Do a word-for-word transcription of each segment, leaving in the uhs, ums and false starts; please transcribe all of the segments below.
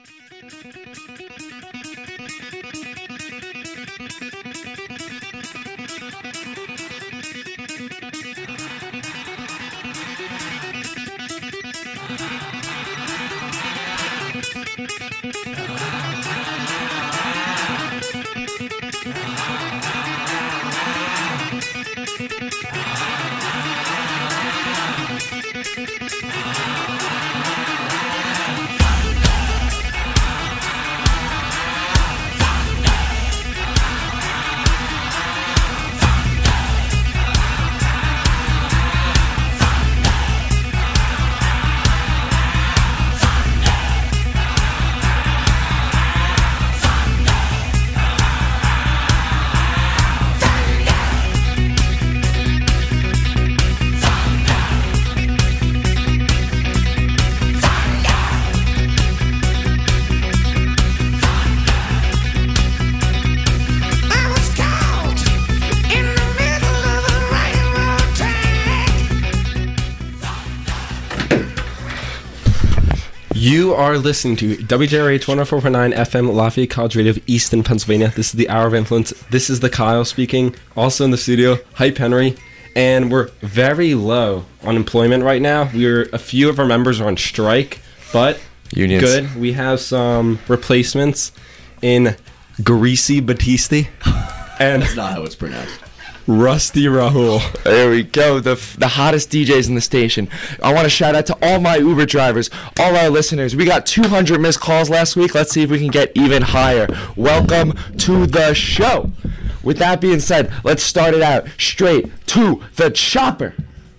You are listening to W J R H one oh four point nine F M Lafayette College Radio of Easton, Pennsylvania. This is the Hour of Influence. This is the Kyle speaking. Also in the studio, Hype Henry. And we're very low on employment right now. We're a few of our members are on strike, but Unions. Good. We have some replacements in Greasy Battisti and That's not how it's pronounced. Rusty Rahul. There we go, the the hottest D Js in the station. I want to shout out to all my Uber drivers, all our listeners. We got two hundred missed calls last week. Let's see if we can get even higher. Welcome to the show. With that being said, let's start it out straight to the chopper.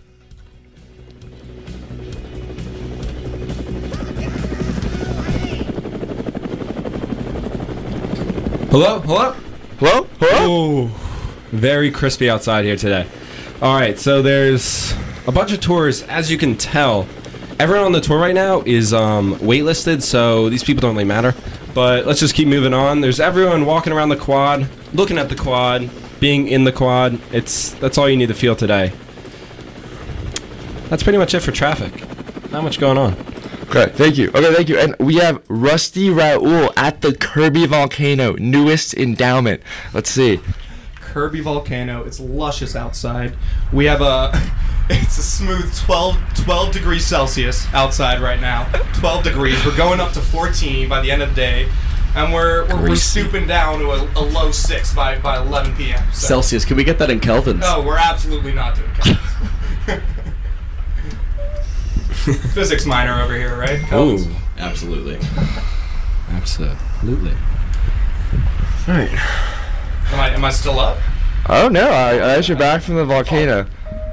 Hello? Hello? Hello? Hello? Oh. Very crispy outside here today. All right, so there's a bunch of tours. As you can tell, everyone on the tour right now is um, waitlisted, so these people don't really matter. But let's just keep moving on. There's everyone walking around the quad, looking at the quad, being in the quad. It's that's all you need to feel today. That's pretty much it for traffic. Not much going on. Okay, thank you. Okay, thank you. And we have Rusty Rahul at the Kirby Volcano, newest endowment. Let's see. Kirby Volcano. It's luscious outside. We have a, it's a smooth twelve, twelve degrees Celsius outside right now. twelve degrees. We're going up to fourteen by the end of the day, and we're we're, we're stooping down to a, a low six by, by eleven p.m. So. Celsius. Can we get that in kelvins? No, we're absolutely not doing kelvins. Physics minor over here, right? Kelvins. Ooh, absolutely. Absolutely. All right. Am I am I still up? Oh no, I, I you're back from the volcano.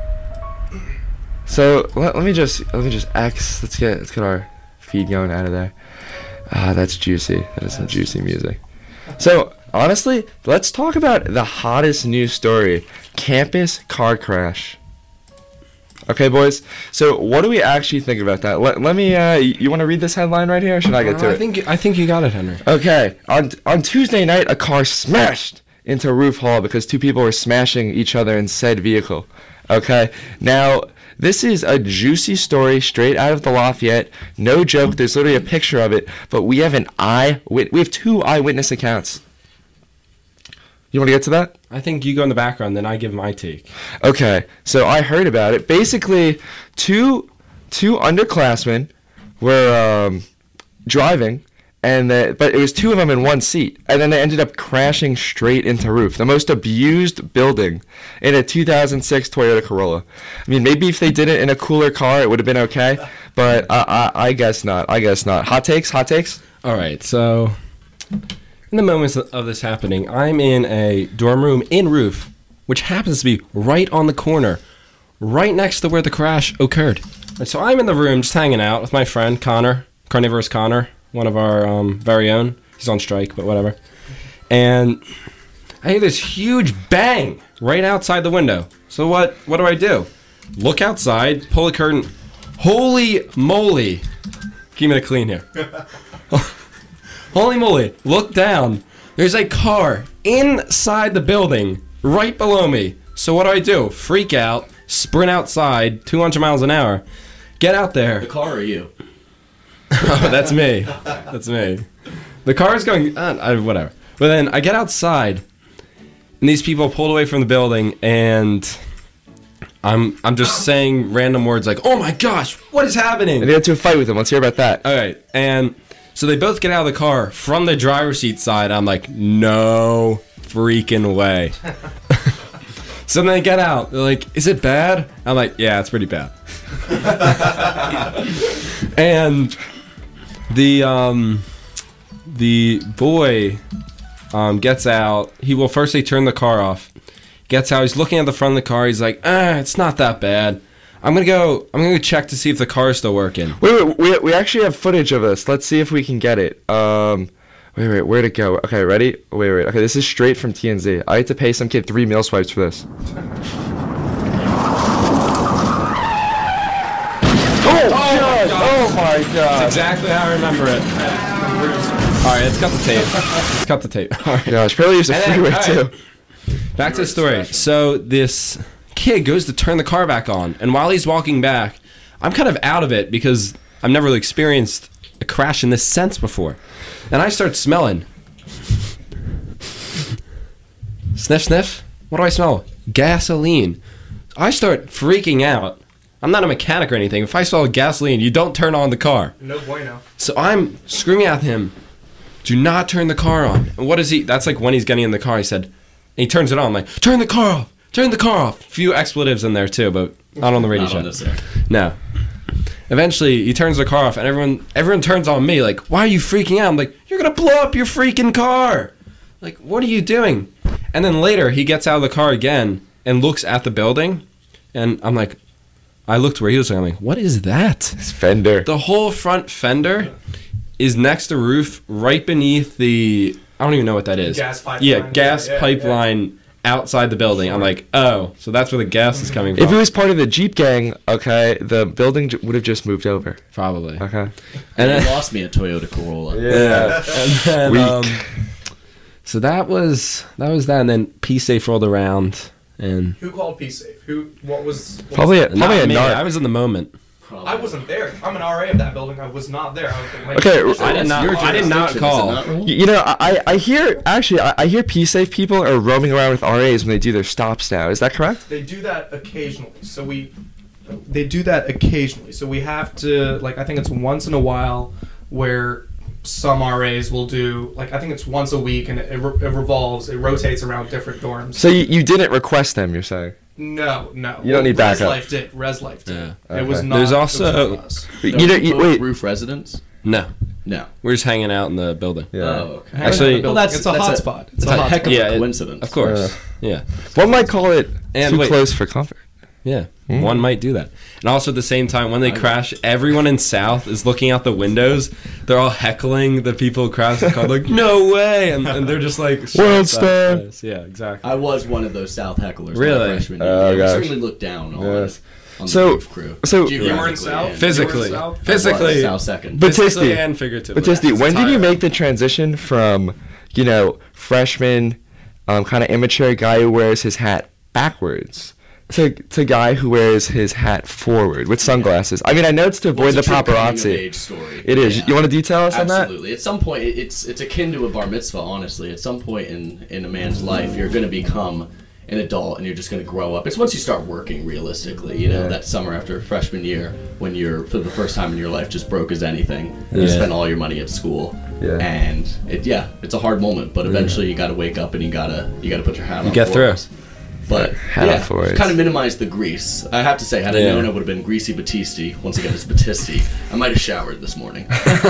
So let, let me just let me just X. Let's get let's get our feed going out of there. Ah, that's juicy. That is some juicy music. So honestly, let's talk about the hottest news story: campus car crash. Okay, boys. So what do we actually think about that? Let, let me. Uh, you, you want to read this headline right here? Or should I get to uh, it? I think I think you got it, Henry. Okay. On on Tuesday night, a car smashed into Roof Hall because two people were smashing each other in said vehicle. Okay. Now, this is a juicy story straight out of the Lafayette. No joke. There's literally a picture of it. But we have an eye. We have two eyewitness accounts. You want to get to that? I think you go in the background, then I give my take. Okay. So I heard about it. Basically, two two underclassmen were um, driving. And the, but it was two of them in one seat, and then they ended up crashing straight into Roof, the most abused building in a two thousand six Toyota Corolla. I mean, maybe if they did it in a cooler car, it would have been okay, but I, I, I guess not. I guess not. Hot takes? Hot takes? All right, so in the moments of this happening, I'm in a dorm room in Roof, which happens to be right on the corner, right next to where the crash occurred. And so I'm in the room just hanging out with my friend Connor, Carnivorous Connor. One of our um, very own. He's on strike, but whatever. And I hear this huge bang right outside the window. So what What do I do? Look outside, pull the curtain. Holy moly. Keeping it clean here. Holy moly. Look down. There's a car inside the building right below me. So what do I do? Freak out, sprint outside, two hundred miles an hour. Get out there. The car or you? Oh, that's me. That's me. The car's going, uh, I, whatever. But then I get outside, and these people pulled away from the building, and I'm I'm just saying random words like, "Oh my gosh, what is happening?" And you got into a fight with him. Let's hear about that. All right, and so they both get out of the car from the driver's seat side. I'm like, no freaking way. So then they get out. They're like, is it bad? I'm like, yeah, it's pretty bad. And the um, the boy um, gets out. He will first they turn the car off. Gets out. He's looking at the front of the car. He's like, ah, it's not that bad. I'm gonna go. I'm gonna go check to see if the car is still working. Wait, wait, we we actually have footage of this. Let's see if we can get it. Um, wait, wait, where'd it go? Okay, ready? Wait, wait. Okay, this is straight from T M Z. I had to pay some kid three meal swipes for this. Oh, God! Oh my That's God! exactly how I remember it. All right, let's cut the tape. Let's cut the tape. All right. Gosh, probably use a And then- freeway all too. right. Back to the story. So this kid goes to turn the car back on, and while he's walking back, I'm kind of out of it because I've never really experienced a crash in this sense before. And I start smelling. Sniff, sniff. What do I smell? Gasoline. I start freaking out. I'm not a mechanic or anything. If I smell gasoline, you don't turn on the car. No bueno. So I'm screaming at him, do not turn the car on. And what is he? That's like when he's getting in the car, he said, and he turns it on. I'm like, turn the car off. Turn the car off. A few expletives in there too, but not on the radio Not show. on this air. No. Eventually, he turns the car off, and everyone everyone turns on me like, why are you freaking out? I'm like, you're going to blow up your freaking car. Like, what are you doing? And then later, he gets out of the car again and looks at the building, and I'm like, I looked where he was looking. I'm like, what is that? It's Fender. The whole front fender is next to roof, right beneath the, I don't even know what that is. Gas pipeline. Yeah, gas Yeah, yeah, pipeline outside the building. I'm like, oh, so that's where the gas is coming from. If it was part of the Jeep gang, okay, the building j- would have just moved over. Probably. Okay. And And then, you lost me a Toyota Corolla. yeah. And then, Weak. um, so that was that was that, and then P-Safe rolled around, and Who called P-Safe? Who? What was? What Probably a, was- probably not a me. narc. I was in the moment. I wasn't there. I'm an R A of that building. I was not there. I was like, Okay, I did not. Your I did not jurisdiction, is it call. not, Raul? Y- You know, I, I hear actually I, I hear P-Safe people are roaming around with R As when they do their stops now. Is that correct? They do that occasionally. So we, they do that occasionally. So we have to like I think it's once in a while where some R As will do like I think it's once a week and it, it, re- it revolves. It rotates around different dorms. So you, you didn't request them, you're saying? No, no. You don't need Res backup. Life did. Res Life did. Yeah. It was Okay. not. There's it also- was not us. You Are know, you you, both wait. roof residents? No, No. we're just hanging out in the building. Yeah. Oh, okay. Actually- Well, that's- it's a that's hot a- spot. It's It's a a hot heck of Yeah, a it- coincidence. Of course. Uh, Yeah. One might call it And too wait. close for comfort. Yeah, Mm. one might do that. And also at the same time, when they I- crash, everyone in South is looking out the windows. They're all heckling the people who crashed the car, like, no way! And, and they're just like, shut World up, star. guys. Yeah, exactly. I was one of those South hecklers. Really? My freshman year. Oh, Yeah, we gosh. certainly looked down on, Yes. on the So- roof crew. so- You were in Geographically South? and- Physically. You were in South? Physically. I was South second. But- Physically Batisty. and figuratively. Batisty, when did you tired. make the transition from, you know, freshman, um, kind of immature guy who wears his hat backwards to to guy who wears his hat forward with sunglasses? I mean, I know it's to Well, avoid it's a the true coming of paparazzi. age story. It is. Yeah. You want to detail us on that? Absolutely. At some point, it- it's it's akin to a bar mitzvah. Honestly, at some point in in a man's life, you're going to become an adult, and you're just going to grow up. It's once you start working realistically. You know, Yeah. that summer after freshman year, when you're for the first time in your life just broke as anything. You Yeah. spend all your money at school, Yeah. and it yeah, it's a hard moment. But eventually, you got to wake up and you gotta you got to put your hat on. get for through. it. But Hat on yeah, for it. kind of minimize the grease. I have to say, had I Yeah. known, I would have been greasy Batisti. Once again, it's Batisti. I might have showered this morning.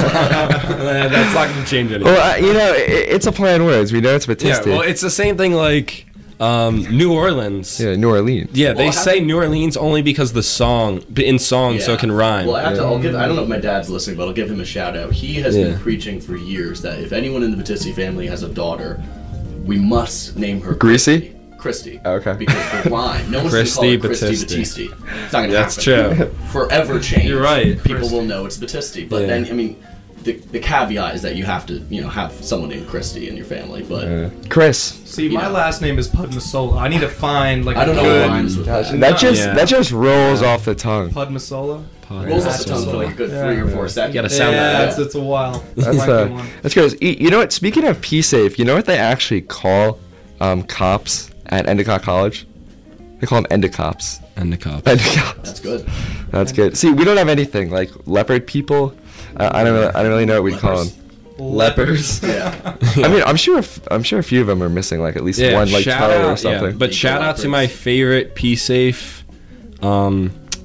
That's not going to change anything. Well, uh, you know, it, it's a play on words. We know it's yeah, Batisty. well, it's the same thing like um, New Orleans. yeah, New Orleans. Yeah, they Well, I say have- New Orleans only because the song, in song, so Yeah. it can rhyme. Well, I have to. I'll give. I don't know if my dad's listening, but I'll give him a shout out. He has Yeah. been preaching for years that if anyone in the Battisti family has a daughter, we must name her Greasy? Christy. Okay. Because the rhyme. No one's Christy gonna call her Christy Battisti. Battisti. It's not gonna That's happen. true. Forever change. You're right. People will know it's Battisti. But Yeah. then, I mean, the, the caveat is that you have to, you know, have someone named Christy in your family. But Uh, Chris. See, my Yeah. last name is Padmasola. I need to find like I a don't know good what rhymes with that. That just Yeah. that just rolls off the tongue. Padmasola. Rolls off the tongue for like a good three or four seconds. You gotta sound yeah, that it's, out. it's a while. That's Might be uh, one. that's good. You you know what? Speaking of P-Safe, you know what they actually call um, cops at Endicott College? They call them endocops. And the cops. Endocops. That's good. That's good. See, we don't have anything like leopard people. Uh, I don't. Really, I don't really know what we call Lepers. them. Lepers. Yeah. I mean, I'm sure. If, I'm sure a few of them are missing like at least Yeah, one like toe shout or out, something. yeah. But Eagle shout out to leopards. my favorite P-Safe, um,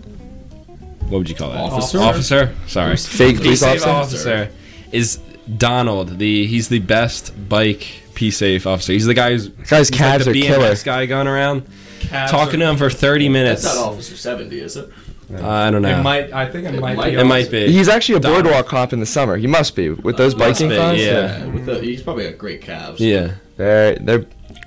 what would you call that? Officer? Officer. Sorry. Fake police P-Safe officer. officer is Donald. The he's the best bike P-Safe officer. He's the guy who's Guy's he's calves like are the killer. B M X guy going around Cabs talking are- to him for thirty minutes. That's not Officer seventy, is it? Uh, I don't know. It might. I think it, It might. might- be It might also- be. He's actually a Donald. boardwalk cop in the summer. He must be with those Must biking be, thongs. yeah. Yeah, with the, he's probably got great calves. Yeah. They're they're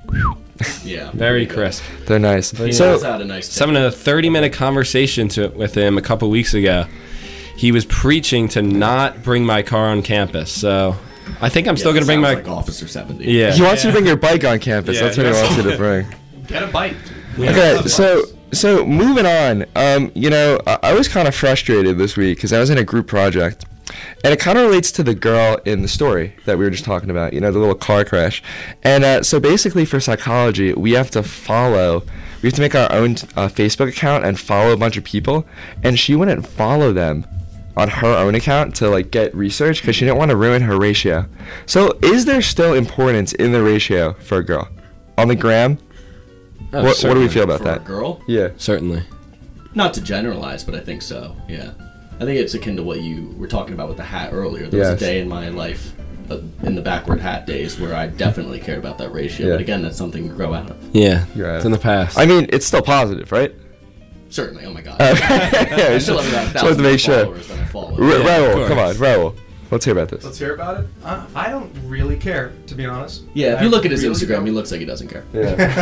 Yeah. Very good. crisp. they're nice. He So knows how to nice. So having a thirty minute conversation to, with him a couple weeks ago. He was preaching to not bring my car on campus. So I think I'm still going to bring my... like Officer seventy. yeah. he wants you Yeah. to bring your bike on campus. Yeah, That's what he yes. wants you to bring. Get a bite. Okay, so so moving on. Um, you know, I, I was kind of frustrated this week because I was in a group project, and it kind of relates to the girl in the story that we were just talking about. You know, the little car crash. And uh, so basically, for psychology, we have to follow. We have to make our own uh, Facebook account and follow a bunch of people. And she wouldn't follow them on her own account to like get research because she didn't want to ruin her ratio. So, is there still importance in the ratio for a girl on the gram? Oh, what, what do certainly. we feel about For that? a girl, Yeah. Certainly. not to generalize, but I think so. Yeah, I think it's akin to what you were talking about with the hat earlier. There was Yes. a day in my life, uh, in the backward hat days, where I definitely cared about that ratio. Yeah. But again, that's something you grow out of. Yeah. You're It's in the past. I mean, it's still positive, right? Certainly. Oh my god. yeah, I just, still have about a just wanted thousand to make sure. followers that I follow. Ra- Yeah, of Raul, come on, course. Raul. Let's hear about this. Let's hear about it. Uh, I don't really care, to be honest. Yeah, if I you look at his really Instagram, don't. he looks like he doesn't care.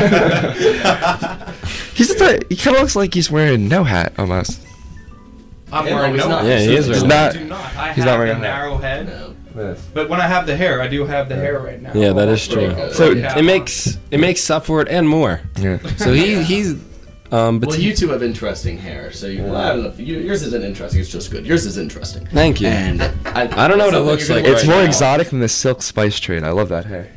Yeah. he's the type, he kind of looks like he's wearing no hat almost. I'm Yeah, wearing no, he's no not. Yeah, he is I wearing not- do not. I he's have not wearing a a hat. narrow head. No. But when I have the hair, I do have the hair right now. Yeah, that is Pretty true. good. So- Yeah. It makes it makes up for it and more. Yeah. So he he's um but Well, you two have interesting hair, so you, well, I don't know. If you, yours isn't interesting. It's just good. Yours is interesting. Thank you. And I, I don't know what it something looks you're like gonna It's right more now. exotic than the silk spice trade. I love that hair.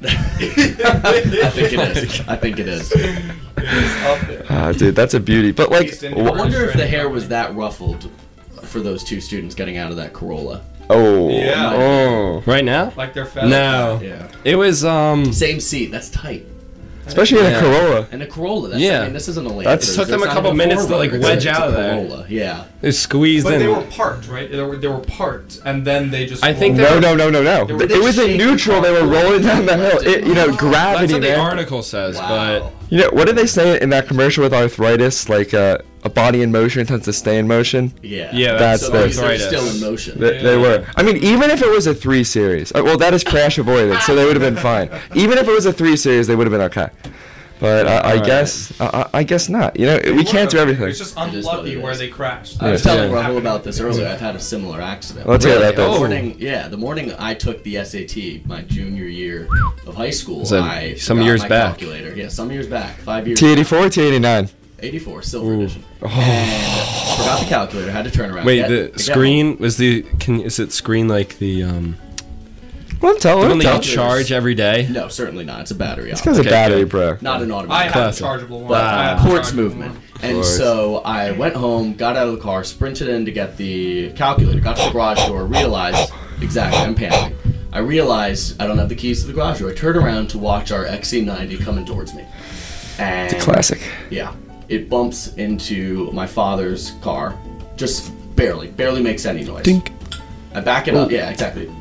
I think it is. I think it is. Up there. Ah, dude, that's a beauty. But like, East I Indian. wh- wonder if the hair was that ruffled for those two students getting out of that Corolla. oh, Yeah. oh, right now? Like their feathers. No. Yeah. It was um Same seat. That's tight. especially in Yeah. a Corolla. And a Corolla. That's, Yeah. I mean, this isn't a Land That's- Cruiser, Took them it's a not couple even minutes to, like, four-wheeler, wedge it's a- out of it's a there. Corolla. Yeah. it was squeezed But in. they were parked, right? They were, they were parked, and then they just. I think rolled. they No, were- no, no, no, They no. were- It was in neutral. They were rolling down the hill. It, you know, That's gravity, what the man. article says, Wow. You know, what did they say in that commercial with arthritis? Like, uh, a body in motion tends to stay in motion. Yeah. Yeah, that's so the- they're arthritis. still in motion. They, they were. I mean, even if it was a three series, uh, well, that is crash avoidance, so they would have been fine. Even if it was a three series, they would have been okay. But uh, I Alright. guess, uh, I guess not. You know, They we were can't do okay. everything. It's just It is what unlucky it where is. they crashed. I was Yeah. telling Yeah. Rahul about this earlier. I've had a similar accident. Let's hear about The this. morning, yeah, the morning I took the S A T, my junior year of high school, So, I some forgot years my back. calculator. Yeah, some years back, five years. T eighty-four or T eighty-nine? eighty-four, silver Ooh. edition. And forgot the calculator. Had to turn around. Wait, get- the to get screen was the can is it screen like the um Well, tell the her. one that Tell you Calculators. charge every day? home. No, certainly not. It's a battery. It's operated. because of Okay, battery, good. bro. Not an I automatic. have Classic. a chargeable one. But I have a ports chargeable movement. one. And course. so I went home, got out of the car, sprinted in to get the calculator, got to the garage door, realized, exactly, I'm panicking. I realized I don't have the keys to the garage door. I turned around to watch our X C ninety coming towards me. And It's a classic. yeah, it bumps into my father's car, just barely, barely makes any noise. Dink. I back it up. Yeah, exactly.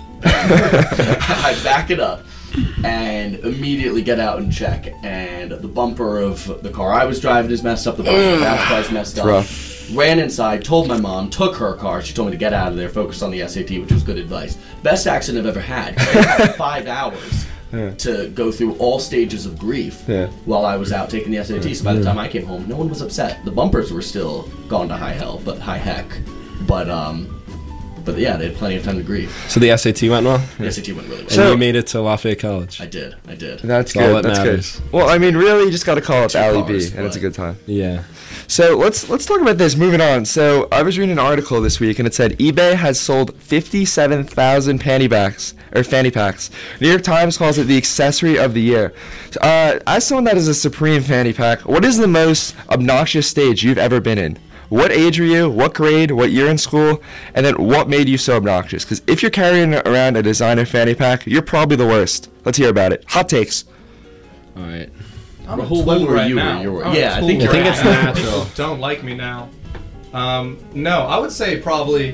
I back it up and immediately get out and check. And the bumper of the car I was driving is messed up. The bumper of the dash car is messed up. rough. Ran inside, told my mom, took her car. She told me to get out of there, focus on the S A T, which was good advice. Best accident I've ever had. I had five hours Yeah. to go through all stages of grief Yeah. while I was out taking the S A T. So by the time I came home, no one was upset. The bumpers were still gone to high hell, but high heck. But um, but yeah, they had plenty of time to grieve. So the S A T went well, The S A T went really well. and So- you made it to Lafayette College. I did. I did. That's That's all good. that That's matters. good. Well, I mean, really, you just got to call up Two Allie cars, B, and it's a but- good time. Yeah. So let's let's talk about this. Moving on. So I was reading an article this week, and it said eBay has sold fifty-seven thousand panty packs or fanny packs. New York Times calls it the accessory of the year. Uh, as someone that is a supreme fanny pack, what is the most obnoxious stage you've ever been in? What age were you? What grade? What year in school? And then what made you so obnoxious? Because if you're carrying around a designer fanny pack, you're probably the worst. Let's hear about it. Hot takes. All right. I'm a Who- tool when were right you now. when you were- I'm a yeah, I tool think I you're think right it's now. natural. People don't like me now. Um, no, I would say probably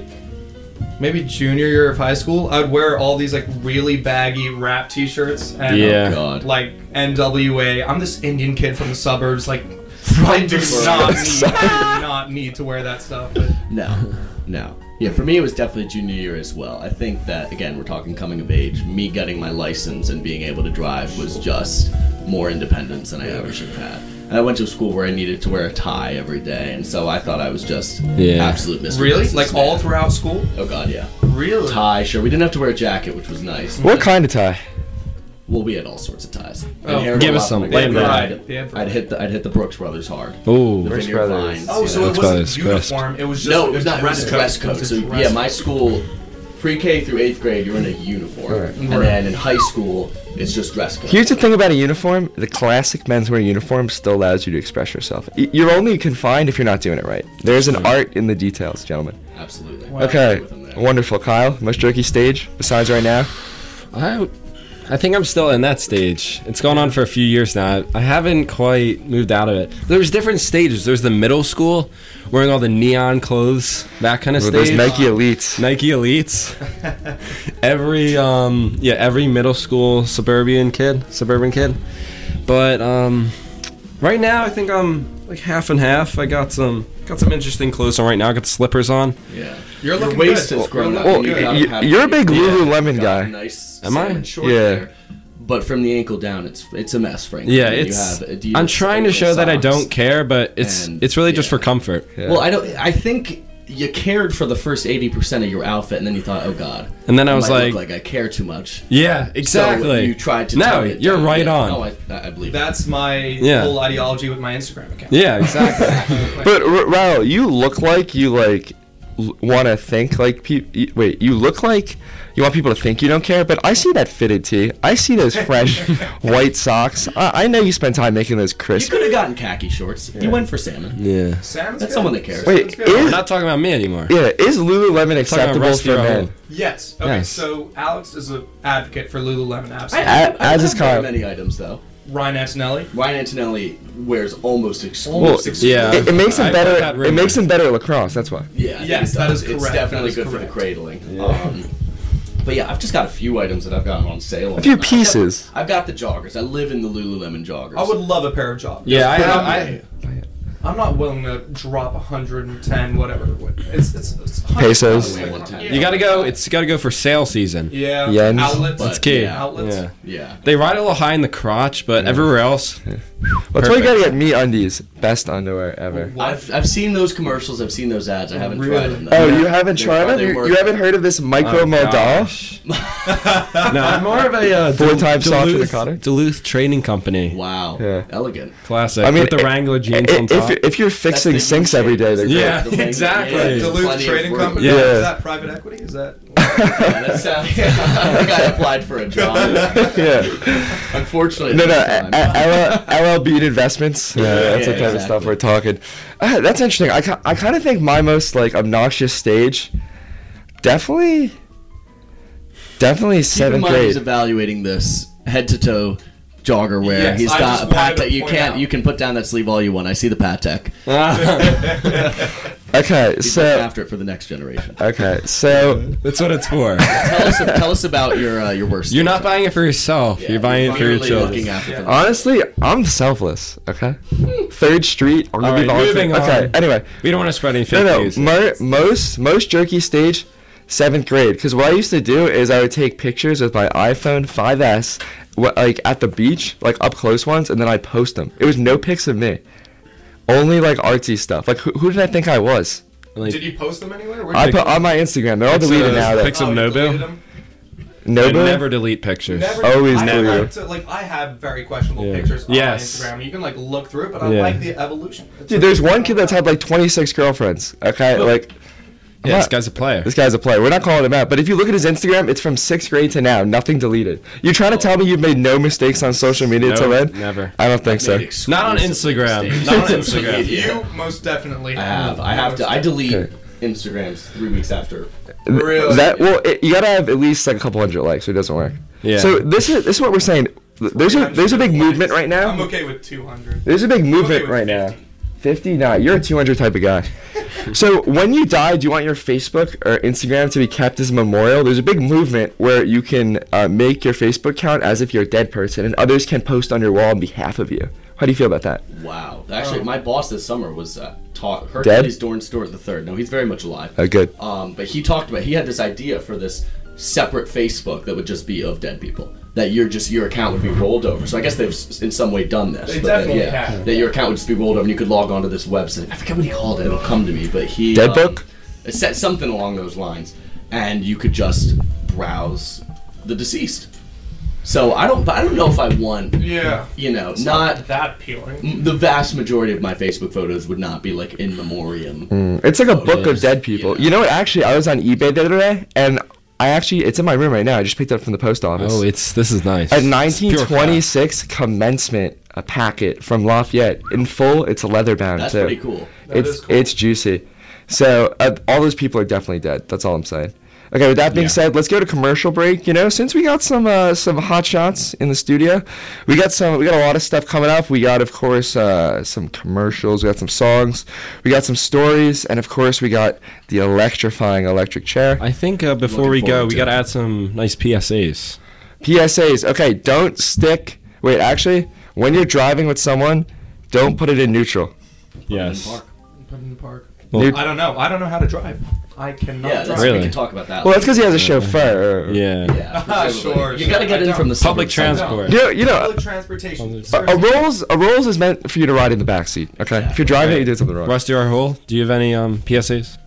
maybe junior year of high school. I would wear all these like really baggy rap T-shirts and Yeah. Oh, God. like N W A. I'm this Indian kid from the suburbs. Like, I do the not need, suburbs. I do not need to wear that stuff. But No, no. Yeah, for me it was definitely junior year as well. I think that again, we're talking coming of age. Me getting my license and being able to drive was just more independence than I ever should have had. And I went to a school where I needed to wear a tie every day, and so I thought I was just Yeah. absolute Mister really, Businessman. like all throughout school. Oh God, yeah. Really? Tie, sure. We didn't have to wear a jacket, which was nice. What kind of tie? Well, we had all sorts of ties. Oh, Inherited give a us lot some. from Lay my it dad. down. Yeah, I'd hit the I'd hit the Brooks Brothers hard. Ooh. The Brooks Vineyard Brothers. Vines, Oh, you so know. it That's wasn't crisp. uniform. It was just No, it was not. It was dress a dress code. code. It was So a yeah, dress my code. school, pre-K through eighth grade, you're in a uniform, Right. and Right. then in high school, it's just dress code. Here's the thing about a uniform: the classic menswear uniform still allows you to express yourself. Y- You're only confined if you're not doing it right. There's an art in the details, gentlemen. Absolutely. Wow. Okay, With them there. wonderful, Kyle. Most jerky stage besides right now. I, I think I'm still in that stage. It's gone on for a few years now. I haven't quite moved out of it. There's different stages. There's the middle school, wearing all the neon clothes, that kind of With stage. those Nike Elites. Nike Elites. every um yeah, every middle school suburban kid, suburban kid. But um right now I think I'm like half and half. I got some got some interesting clothes on right now. I got the slippers on. Yeah. You're Your looking waist good. has grown You're up. Well, looking You good. gotta y- have you're a the- big yeah, Lululemon got guy. a Nice Am I? salmon short Yeah. there. But from the ankle down, it's it's a mess, frankly. Yeah, I mean, you it's have Adidas I'm trying to ankle show that I socks. don't care, but it's And- it's really just yeah. for comfort. Yeah. Well, I don't. I think you cared for the first eighty percent of your outfit, and then you thought, "Oh God." And then I was might like, look like I care too much. yeah, So exactly. you tried to. No, tone it you're down. right Yeah. on. Oh, I, I believe that. That's my Yeah. whole ideology with my Instagram account. Yeah, exactly. But R- Raul, you look like you like want to think like pe- y- wait, you look like you want people to think you don't care, but I see that fitted tee. I see those fresh white socks. I, I know you spend time making those You crisp. could have gotten khaki shorts. You went for salmon. yeah. Salmon's That's good. someone that cares. Wait, Salmon's good. is- We're not talking about me anymore. Yeah, is Lululemon Talking about acceptable Rusty for Raul. men? Yes. Okay. Yes. So Alex is an advocate for Lululemon. I, Absolutely. I, I A- don't as is have very Kyle. many items though. Ryan Antonelli. Ryan Antonelli wears almost Well, exclusively. yeah. it, it makes him I've heard that better. It rumor. makes him better at lacrosse. That's why. Yeah, I think Yes, it that does. is It's correct. definitely That is good for the correct. cradling. Um, but yeah, I've just got a few items that I've gotten on sale. A few pieces. I've got the joggers. I live in the Lululemon joggers. I would love a pair of joggers. Yeah, I But have. I'm- I, I'm not willing to drop one hundred ten, whatever. It's it's, it's Pesos. Yeah, one ten. you gotta go. It's gotta go for sale season. Yeah. Yens. Outlets. That's key. Yeah. Outlets. Yeah. Yeah. They ride a little high in the crotch, but everywhere else, That's why you gotta Perfect. get me undies. Best underwear ever. What? I've, I've seen those commercials. I've seen those ads. I haven't Really? tried them. though. Oh, you haven't They- tried them? they You, work. you haven't heard of this micro Oh, modal? gosh. no, I'm more of a uh, Four Dul- times softer than Duluth, Connor? Duluth Trading Company. Wow. Yeah. Elegant. Classic. I mean, with the i- Wrangler jeans i- on top. If, if you're fixing the sinks U-shape. every day, they're great. Yeah, The Wrangler- exactly. there's Duluth plenty of Trading room. Company. Yeah. Is that private equity? Is that? Yeah, that sounds. I think I applied for a job. Yeah. Unfortunately. No, no, this a- time. a- L L B investments. Yeah, that's Yeah, the type of stuff exactly. we're talking. Uh, that's interesting. I, ki- I kind of think my most like obnoxious stage, definitely, definitely Keep in seventh mind he's grade. evaluating this head to toe jogger wear. Yes, He's I got just a wanted pat to that you point can't. out. You can put down that sleeve all you want. I see the Patek. Okay, He's looking so after it for the next generation. okay, so That's what it's for. Tell us. Tell us about your uh, your worst. You're not stage. buying it for yourself. Yeah, You're buying it for your merely children. looking after Yeah. them. honestly, I'm selfless. Okay, Third Street. I'm gonna All be right, volunteering. moving Okay, on. anyway, We don't want to spread any no, fake no, news. mo- most most jerky stage, seventh grade. Because what I used to do is I would take pictures with my iPhone five S, wh- like at the beach, like up close ones, and then I post them. It was no pics of me, only like artsy stuff. Like who, who did I think I was? Like, Did you post them anywhere? Where I did put on my Instagram. They're all Pics deleted of- now. Though. pics of you Nobu? deleted them? I Nobu? never delete pictures. Never, Always I delete like it. to, like I have very questionable Yeah. pictures Yes. on Instagram. You can like look through it, but I Yeah. like the evolution. It's Dude, there's one kid that's had like twenty-six girlfriends. Okay, like. I'm Yeah, this not- guy's a player. This guy's a player. We're not calling him out, but if you look at his Instagram, it's from sixth grade to now. Nothing deleted. You're trying to tell me you've made no mistakes on social media No, till then? never. I don't think so. Made Not on exclusive Instagram. mistakes. Not on Instagram. You most definitely I have. I have to. I delete Okay. Instagrams three weeks after. Really? That well, it, you gotta have at least like a couple hundred likes, or it doesn't work. Yeah. So this is this is what we're saying. There's a there's a big movement right now. I'm okay with two hundred. There's a big I'm movement okay with right now. fifty. fifty? Nah, you're a two hundred type of guy. So when you die, do you want your Facebook or Instagram to be kept as a memorial? There's a big movement where you can uh, make your Facebook account as if you're a dead person, and others can post on your wall on behalf of you. How do you feel about that? Wow. Actually, my boss this summer was uh, taught Dead? Hercules Dorn Stewart the third. No, he's very much alive. Oh, good. Um, but he talked about he had this idea for this separate Facebook that would just be of dead people. That your just your account would be rolled over. So I guess they've s- in some way done this. They but that- definitely yeah, have. That your account would just be rolled over and you could log onto this website. I forget what he called it. It'll come to me. But he Dead um, book? It said something along those lines, and you could just browse the deceased. So I don't. But I don't know if I want. Yeah. You know, It's not. that appealing. m- The vast majority of my Facebook photos would not be like in memoriam. Mm, It's like a book yes. of dead people. Yeah. You know what? Actually, I was on eBay the other day, and I actually it's in my room right now. I just picked it up from the post office. Oh, it's this is nice. A It's pure nineteen twenty-six commencement a packet from Lafayette in full. It's leather bound That's too. pretty cool. That it's is cool. it's juicy. So uh, all those people are definitely dead. That's all I'm saying. Okay, with that being Yeah. said, let's go to commercial break. You know, since we got some uh, some hot shots in the studio, we got some we got a lot of stuff coming up. We got, of course, uh, some commercials. We got some songs. We got some stories, and of course, we got the electrifying electric chair. I think uh, before Looking we go, forward we to got to it. add some nice P S As. P S As. Okay, don't stick. Wait, actually, when you're driving with someone, don't put it in neutral. Yes. Park. Put it in the park. Well- I don't know. I don't know how to drive. I cannot Yeah, that's, drive. Really? we can talk about that. Well, that's because he has a chauffeur. Yeah. Yeah, Ah, presumably. sure, You sure. gotta get I in don't. from the Public suburbs somehow. transport. You know, you know, Public transportation. a, a Rolls a Rolls is meant for you to ride in the back seat. Okay, Yeah. if you're driving, Okay. you did something wrong. Rusty R. Hole, do you have any um, P S As?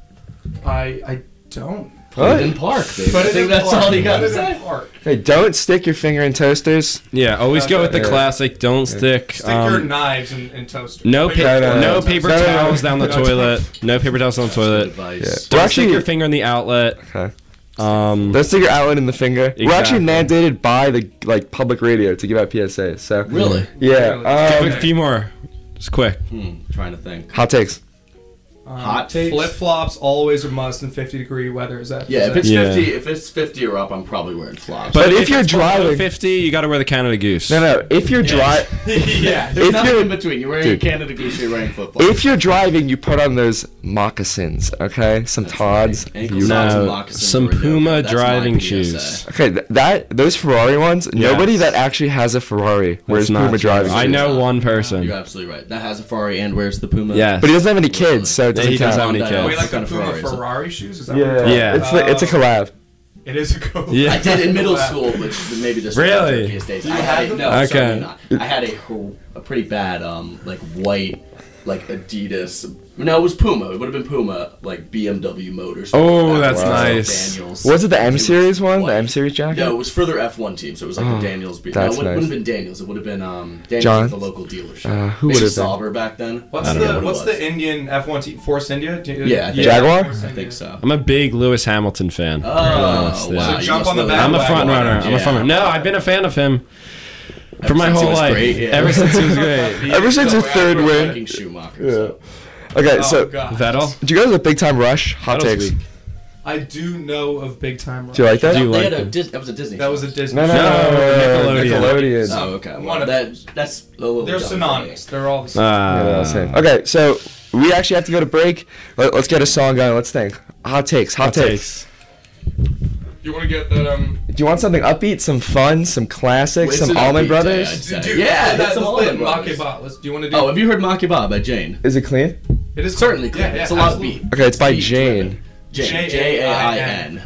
I I don't. Put it in park, baby. Put I it think in that's park. all you Put gotta it in say. park. Okay, don't stick your finger in toasters. Yeah, always go with the Okay. classic. Don't stick. Stick your Um, knives in, in toasters. no, Put pa- your- No, no, no no. paper No, no, no. towels down the No. toilet. No paper towels down the Good toilet. advice. Yeah. Don't We're stick actually- your finger in the outlet. Okay. Um, Don't stick your outlet in the finger. We're actually Exactly. mandated by the like public radio to give out P S As. So Really? yeah. Really? a Um, few more. Just quick. Hmm, trying to think. hot takes. Um, Hot takes? Flip flops always a must in fifty degree weather. Is that? Yeah, is if that- it's Yeah. fifty, if it's fifty or up, I'm probably wearing flops. But if you're it's below driving- fifty, you got to wear the Canada Goose. No, no. If you're driving, yeah. There's if nothing you're- in between. You're wearing Dude. a Canada Goose, you're wearing flip flops. if you're driving, you put on those moccasins. Okay, some Tods. Ankle You- socks and No, moccasins some are a no-go. Puma That's my driving P S A. shoes. Okay, th- that those Ferrari ones. Nobody Yes. that actually has a Ferrari wears That's not Puma true. driving. I shoes. know You're one You're person. absolutely right. That has a Ferrari and wears the Puma. Yes. But he doesn't have any kids, so it Yeah, doesn't he doesn't count. have any Honda, kids. Wait, like the kind of Puma Ferrari, so- Ferrari shoes? Is that Yeah, what it's Yeah. It's the, it's a Oh. collab. It is a go. Yeah. I did in middle school, which maybe this Really? was days. You I had had a, them? no, Okay. certainly not. I had a hor- a pretty bad um like white like Adidas. No, it was Puma. It would have been Puma like B M W Motors. Oh, that's Wow. nice. Daniels. Was it the M was series one? The white. M series jacket? No, it was for their F one team, so it was like Oh, the Daniels. B- that's no, it wouldn't, nice. wouldn't have been Daniels. It would have been um Daniels John? was the local dealership. Uh, who Maybe would have been? Sauber back then. What's I don't know the what it What's was. the Indian F one team? Force India? Do you- Yeah, I think- Jaguar? Force I India. think so. I'm a big Lewis Hamilton fan. Oh, Yes, wow. yeah. So you jump must on the really- I'm a bandwagon. front runner. I'm a Yeah. front runner. No, I've been a fan of him for Ever my since he whole was life. great, yeah. Ever since he was great. Ever since his third win. Fucking Schumacher. Yeah. So. Okay, Oh, so God. Vettel. do you guys have Big Time Rush? Hot Vettle's takes. weak. I do know of Big Time Rush. Do you like that? Do you They like had a them? Dis- that was a Disney. That was show. a Disney. No, no, No, no, Nickelodeon. Nickelodeon. Oh, okay. Well, One of- that that's a little They're dumb for me. synonymous. They're all the same. Yeah, they're all Uh, the same. Okay, so we actually have to go to break. Let, let's get a song going. Let's think. Hot takes. Hot, hot takes. takes. You want to get that? Um. Do you want something upbeat, some fun, some classics, It's some an Allman upbeat Brothers? day, I'd say. Dude, Yeah, let's play that's that. some Let's play Allman Brothers. Makeba. Let's. Do you want to do? Oh, have you heard Makeba by Jane? Is it clean? it is Certainly, Yeah, yeah, it's a lot absolutely. beat. Okay, it's by Beat Jane. driven. Jane. J J A A I I N.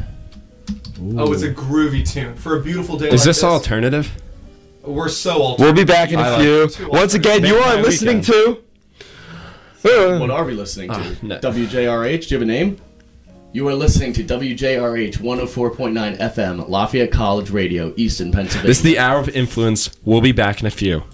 N. Oh, it's a groovy tune for a beautiful day. Is like this this. alternative? We're so old. We'll be back in I a like few. it. Too Once again, you Thank are my listening weekend. to Uh. What are we listening to? Ah, no. W J R H, do you have a name? You are listening to W J R H one oh four point nine F M, Lafayette College Radio, Easton, Pennsylvania. This is the Hour of Influence. We'll be back in a few.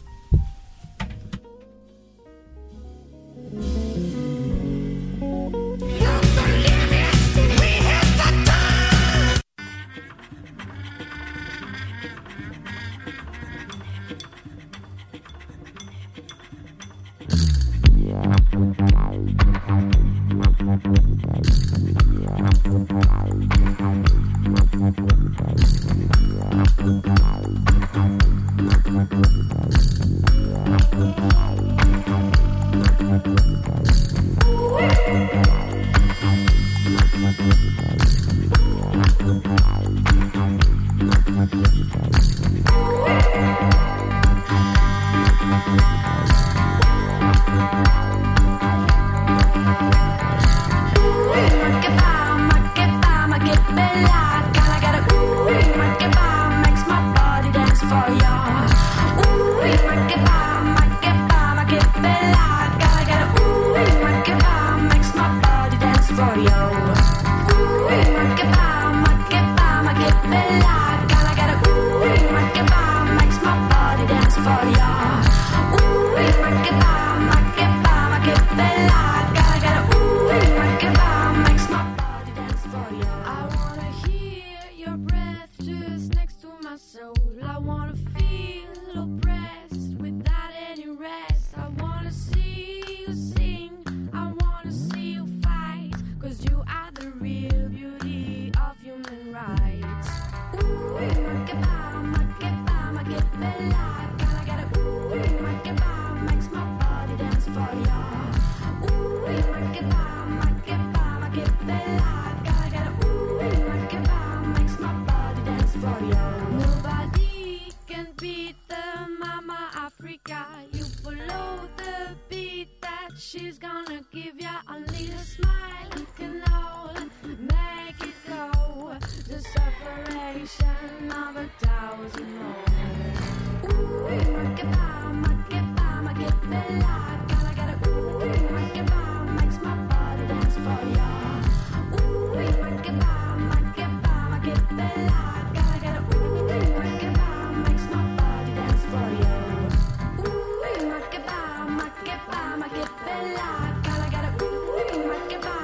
Gotta get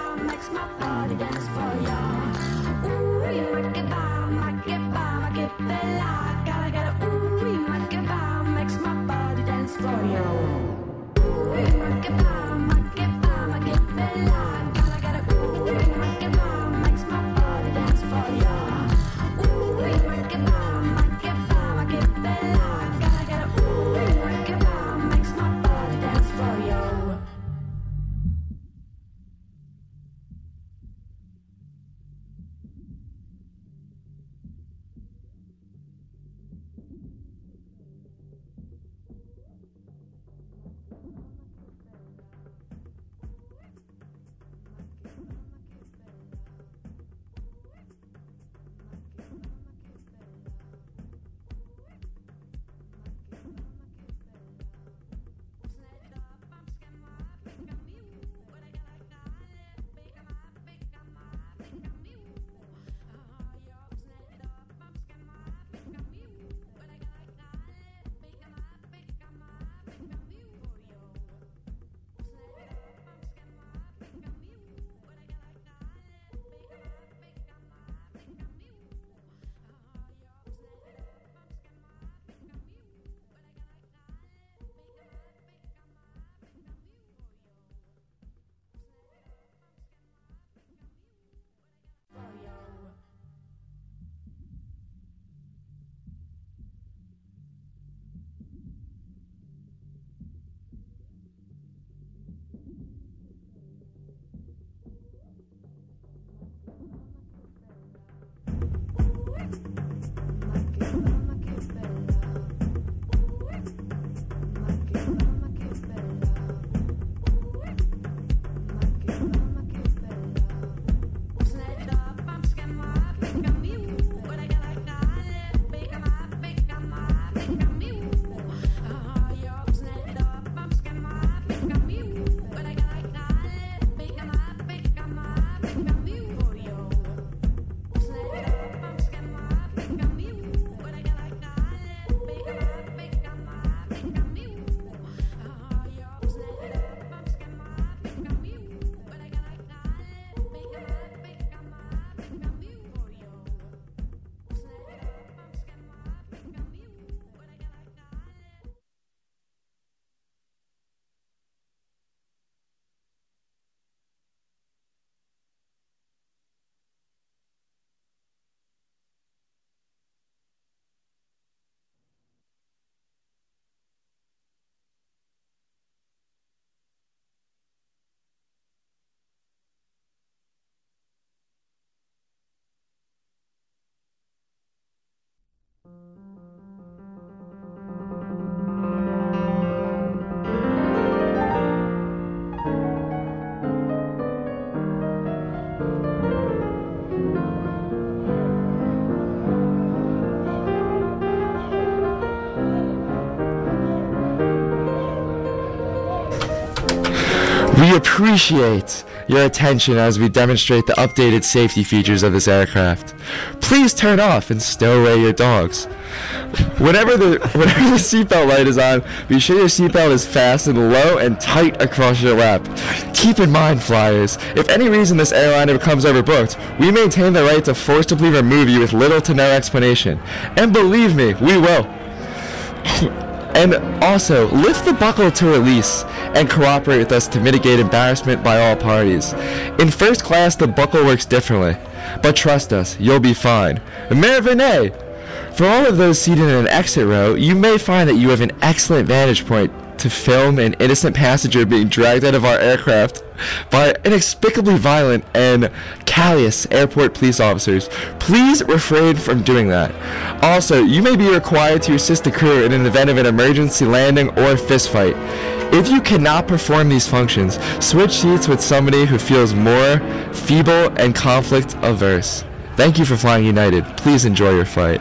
We appreciate your attention as we demonstrate the updated safety features of this aircraft. Please turn off and stow away your dogs. Whenever the whenever the seatbelt light is on, be sure your seatbelt is fastened low and tight across your lap. Keep in mind, flyers, if any reason this airliner becomes overbooked, we maintain the right to forcibly remove you with little to no explanation. And believe me, we will. And also, lift the buckle to release and cooperate with us to mitigate embarrassment by all parties. In first class, the buckle works differently, but trust us, you'll be fine. Merveille! For all of those seated in an exit row, you may find that you have an excellent vantage point to film an innocent passenger being dragged out of our aircraft by inexplicably violent and callous airport police officers. Please refrain from doing that. Also, you may be required to assist the crew in an event of an emergency landing or fistfight. If you cannot perform these functions, switch seats with somebody who feels more feeble and conflict averse. Thank you for flying United. Please enjoy your flight.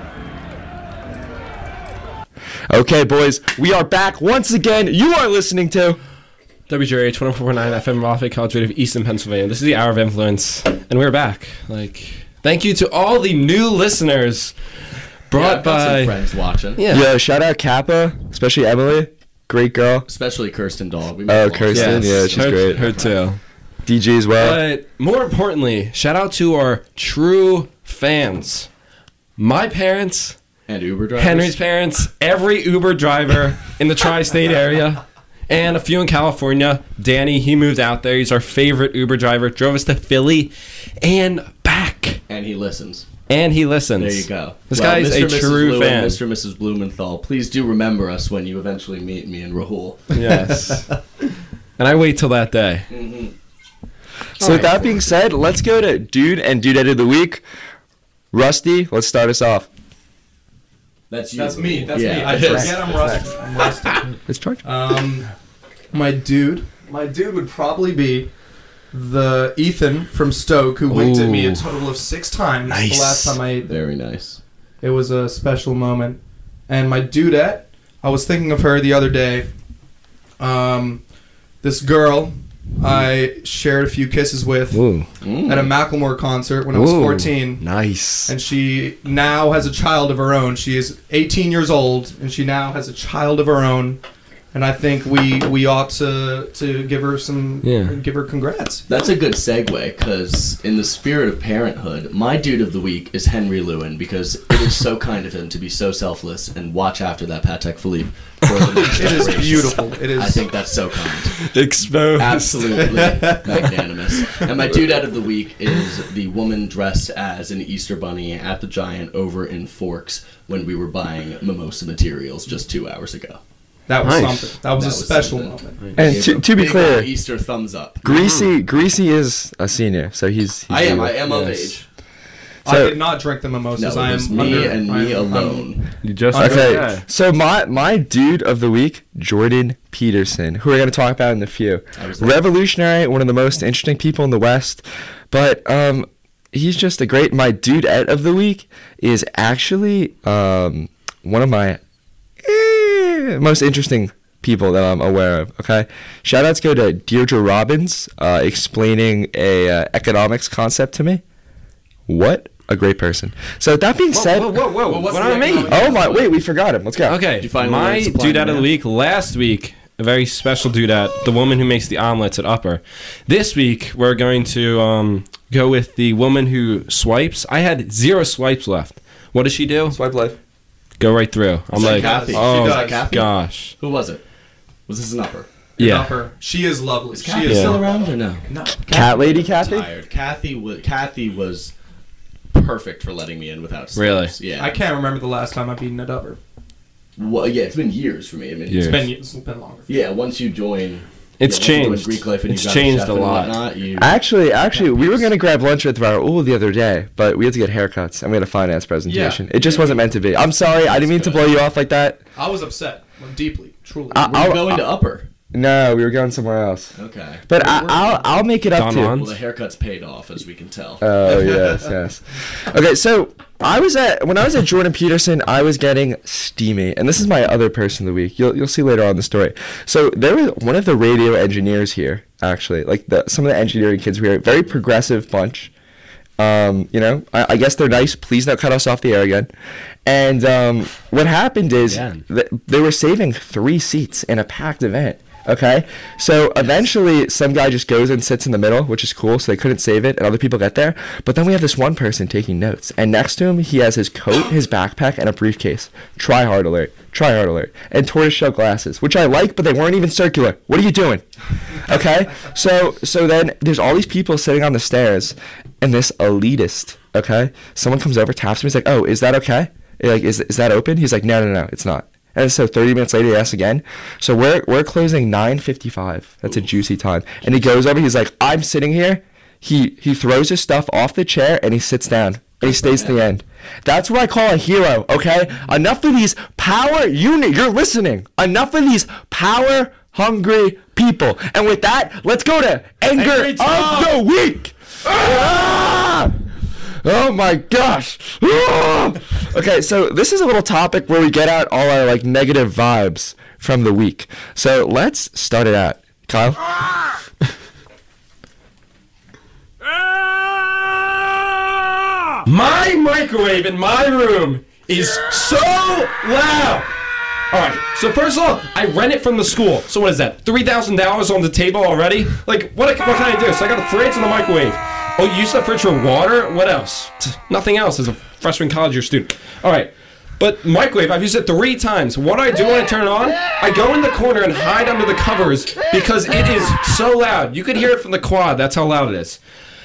Okay, boys, we are back once again. You are listening to W J H one oh four point nine F M, Rothway College Radio of Easton, Pennsylvania. This is the Hour of Influence, and we're back. Like, thank you to all the new listeners brought Yeah, I've got by some friends watching. Yeah. Yo, shout out Kappa, especially Emily. Great girl. Especially Kirsten Dahl. We Oh, met both. Kirsten. Yeah, she's her, great. Her too. D G as well. But more importantly, shout out to our true fans. My parents, And Uber drivers. Henry's parents, every Uber driver in the tri-state area, and a few in California. Danny, he moved out there. He's our favorite Uber driver. Drove us to Philly and back. And he listens. And he listens. There you go. This Well, guy is Mister a and Missus true Lewin, fan. Mister and Missus Blumenthal, please do remember us when you eventually meet me and Rahul. Yes. And I wait till that day. So with that being said, let's go to Dude and Dudette of the Week. Rusty, let's start us off. That's you. That's me. That's Yeah, me. I it is. forget I'm rusty. I'm rusty. Let's charge. Um, my dude, my dude would probably be the Ethan from Stoke who winked at me a Ooh. total of six times Nice. the last time I ate there. Very nice. It was a special moment. And my dudette, I was thinking of her the other day. Um, this girl I shared a few kisses with Ooh. Mm. at a Macklemore concert when I was Ooh. fourteen. Nice. And she now has a child of her own. She is eighteen years old, and she now has a child of her own. And I think we we ought to to give her some Yeah. give her congrats. That's a good segue, because in the spirit of parenthood, my dude of the week is Henry Lewin, because it is so kind of him to be so selfless and watch after that Patek Philippe for the next It is generation. beautiful. It is. I think that's so kind. Exposed. Absolutely magnanimous. And my dude out of the week is the woman dressed as an Easter bunny at the Giant over in Forks when we were buying mimosa materials just two hours ago. that was Nice. something. That was That a was special something. moment. And Gave to, a to be big clear, old Easter thumbs up. Greasy Greasy is a senior, so he's. he's I am. legal. I am of Yes. age. I So- did not drink the mimosas. No, I it am was me under, and I me am- I'm- alone. You just Okay, okay. so my my dude of the week, Jordan Peterson, who we're going to talk about in a few. I was there. Revolutionary, one of the most interesting people in the West, but um, he's just a great. My dude of the week is actually um one of my eh, most interesting people that I'm aware of. Okay, shout outs go to Deirdre Robbins, uh, explaining a uh, economics concept to me. What a great person. So that being said. Whoa, whoa, whoa, Well, whoa. what's What the on me? economic- Oh my! Wait, we forgot him. Let's go. Okay, Did you find my the supply dude and out of the demand? week last week, a very special dude at the woman who makes the omelets at Upper. This week we're going to um, go with the woman who swipes. I had zero swipes left. What does she do? Swipe life. Go right through. I'm Is that like, Kathy? oh She does. Kathy? gosh, Who was it? Was this an upper? yeah. Upper. She is lovely. Is She Kathy is Yeah. still around or no? No. Cat lady Kathy? Tired. Kathy was. Kathy was perfect for letting me in without steps. Really? Yeah. I can't remember the last time I've eaten at Upper. Well, yeah, it's been years for me. I mean, Years. It's been it's been longer. yeah. Once you join, It's yeah, once you join changed. Greek life and It's you got changed chef a and lot. whatnot, you, Actually, actually, we were gonna grab lunch with Raul the other day, but we had to get haircuts and we had a finance presentation. It just wasn't meant to be. I'm sorry, I didn't mean to blow you off like that. I was upset, deeply, truly. I- we're I'll- going to upper. No, we were going somewhere else. Okay. But I, We're- I'll I'll make it up Don to you. Juan? Well, the haircut's paid off, as we can tell. Oh yes, yes. Okay, so I was at when I was at Jordan Peterson, I was getting steamy, and this is my other person of the week. You'll you'll see later on in the story. So there was one of the radio engineers here, actually, like the some of the engineering kids were here, very progressive bunch. Um, you know, I, I guess they're nice. Please don't cut us off the air again. And um, what happened is Again. th- they were saving three seats in a packed event. Okay, so eventually some guy just goes and sits in the middle, which is cool. So they couldn't save it, and other people get there. But then we have this one person taking notes, and next to him he has his coat, his backpack, and a briefcase. Try hard alert, try hard alert, and tortoiseshell glasses, which I like, but they weren't even circular. What are you doing? Okay, so so then there's all these people sitting on the stairs, and this elitist. Okay, someone comes over, taps me, he's like, "Oh, is that okay? Like, is is that open?" He's like, "No, no, no, it's not." And so thirty minutes later, he asks again. So we're we're closing nine fifty-five. That's a juicy time. And he goes over. He's like, "I'm sitting here." He he throws his stuff off the chair and he sits down and he stays to the end. That's what I call a hero. Okay, enough of these power unit. You're listening. Enough of these power hungry people. And with that, let's go to anger Angry of Tom. the week. Ah! Oh my gosh. Ah! Okay, so this is a little topic where we get out all our like negative vibes from the week. So let's start it out. Kyle? My microwave in my room is so loud. All right, so first of all, I rent it from the school. So what is that? three thousand dollars on the table already? Like, what, what can I do? So I got the fridge and the microwave. Oh, you use the fridge for water? What else? Nothing else as a freshman college year student. All right, but microwave, I've used it three times. What do I do when I turn it on? I go in the corner and hide under the covers because it is so loud. You could hear it from the quad. That's how loud it is.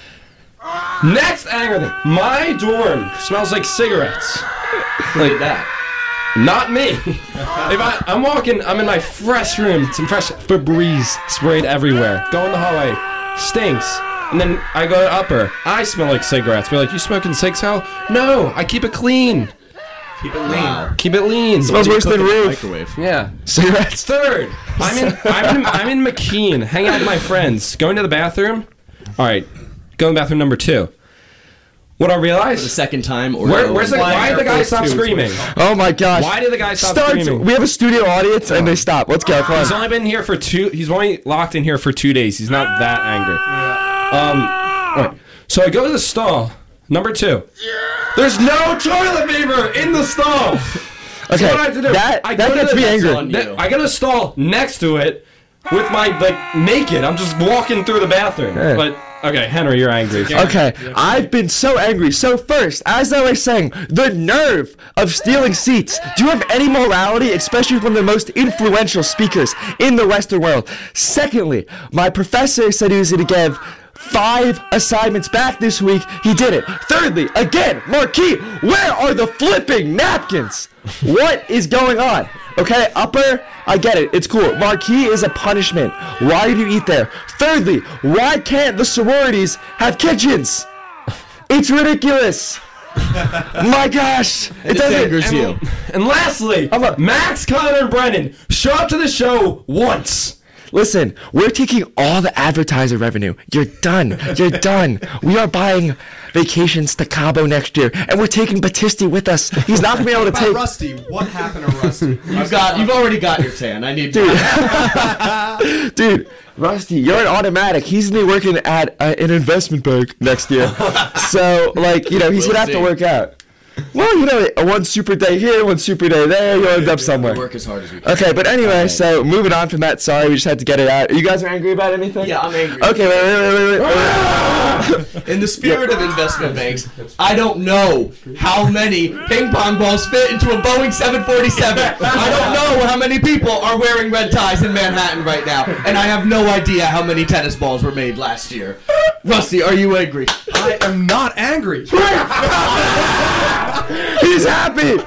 Next anger thing. My dorm smells like cigarettes. Like that. Not me. If I, I'm walking, I'm in my fresh room, some fresh Febreze sprayed everywhere. Go in the hallway, stinks. And then I go to upper, I smell like cigarettes. We're like, you smoking cigs, Hal? No, I keep it clean. Keep it lean. Keep it lean. Smells worse than roof. Microwave. Yeah. Cigarettes. Third, I'm in, I'm in, I'm in McKean, hanging out with my friends, going to the bathroom. All right, go in the bathroom number two. What I The realized? second time, or Where, where's the, Why why did the guy Air stop Force Two is screaming? Oh my gosh. Why did the guy stop Start. screaming? We have a studio audience and they stop. Let's go. Come He's on. only been here for two. He's only locked in here for two days. He's not that angry. Um, all right. So I go to the stall. Number two. There's no toilet paper in the stall. Okay. So what I have to do? That I that go to gets the- me that's angry. on- Th- I got a stall next to it with my like naked. I'm just walking through the bathroom. Yeah. But okay, Henry, you're angry. Okay, I've been so angry. So first, as I was saying, the nerve of stealing seats. Do you have any morality, especially from the most influential speakers in the Western world? Secondly, my professor said he was going to give five assignments back this week. He did it. Thirdly, again, Marquis, where are the flipping napkins? What is going on? Okay, upper, I get it. It's cool. Marquis is a punishment. Why did you eat there? Thirdly, why can't the sororities have kitchens? It's ridiculous. My gosh. It This doesn't. angers you. And, and lastly, I'm a- Max, Connor, and Brennan show up to the show once. Listen, we're taking all the advertiser revenue. You're done. You're done. We are buying vacations to Cabo next year, and we're taking Battisti with us. He's not gonna be able to About take. Rusty, what happened to Rusty? You've got. You've already got your tan. I need. Dude, dude, Rusty, you're an automatic. He's gonna be working at uh, an investment bank next year. So, like, you know, he's We'll gonna have to see. work out. Well, you know, one super day here, one super day there, you'll end up somewhere. Work as hard as we can. Okay, but anyway, Okay. so moving on from that. Sorry, we just had to get it out. You guys are angry about anything? Yeah, I'm angry. Okay, wait, wait, wait, wait, wait. wait. In the spirit of investment banks, I don't know how many ping pong balls fit into a Boeing seven forty-seven. I don't know how many people are wearing red ties in Manhattan right now, and I have no idea how many tennis balls were made last year. Rusty, are you angry? I am not angry. He's happy.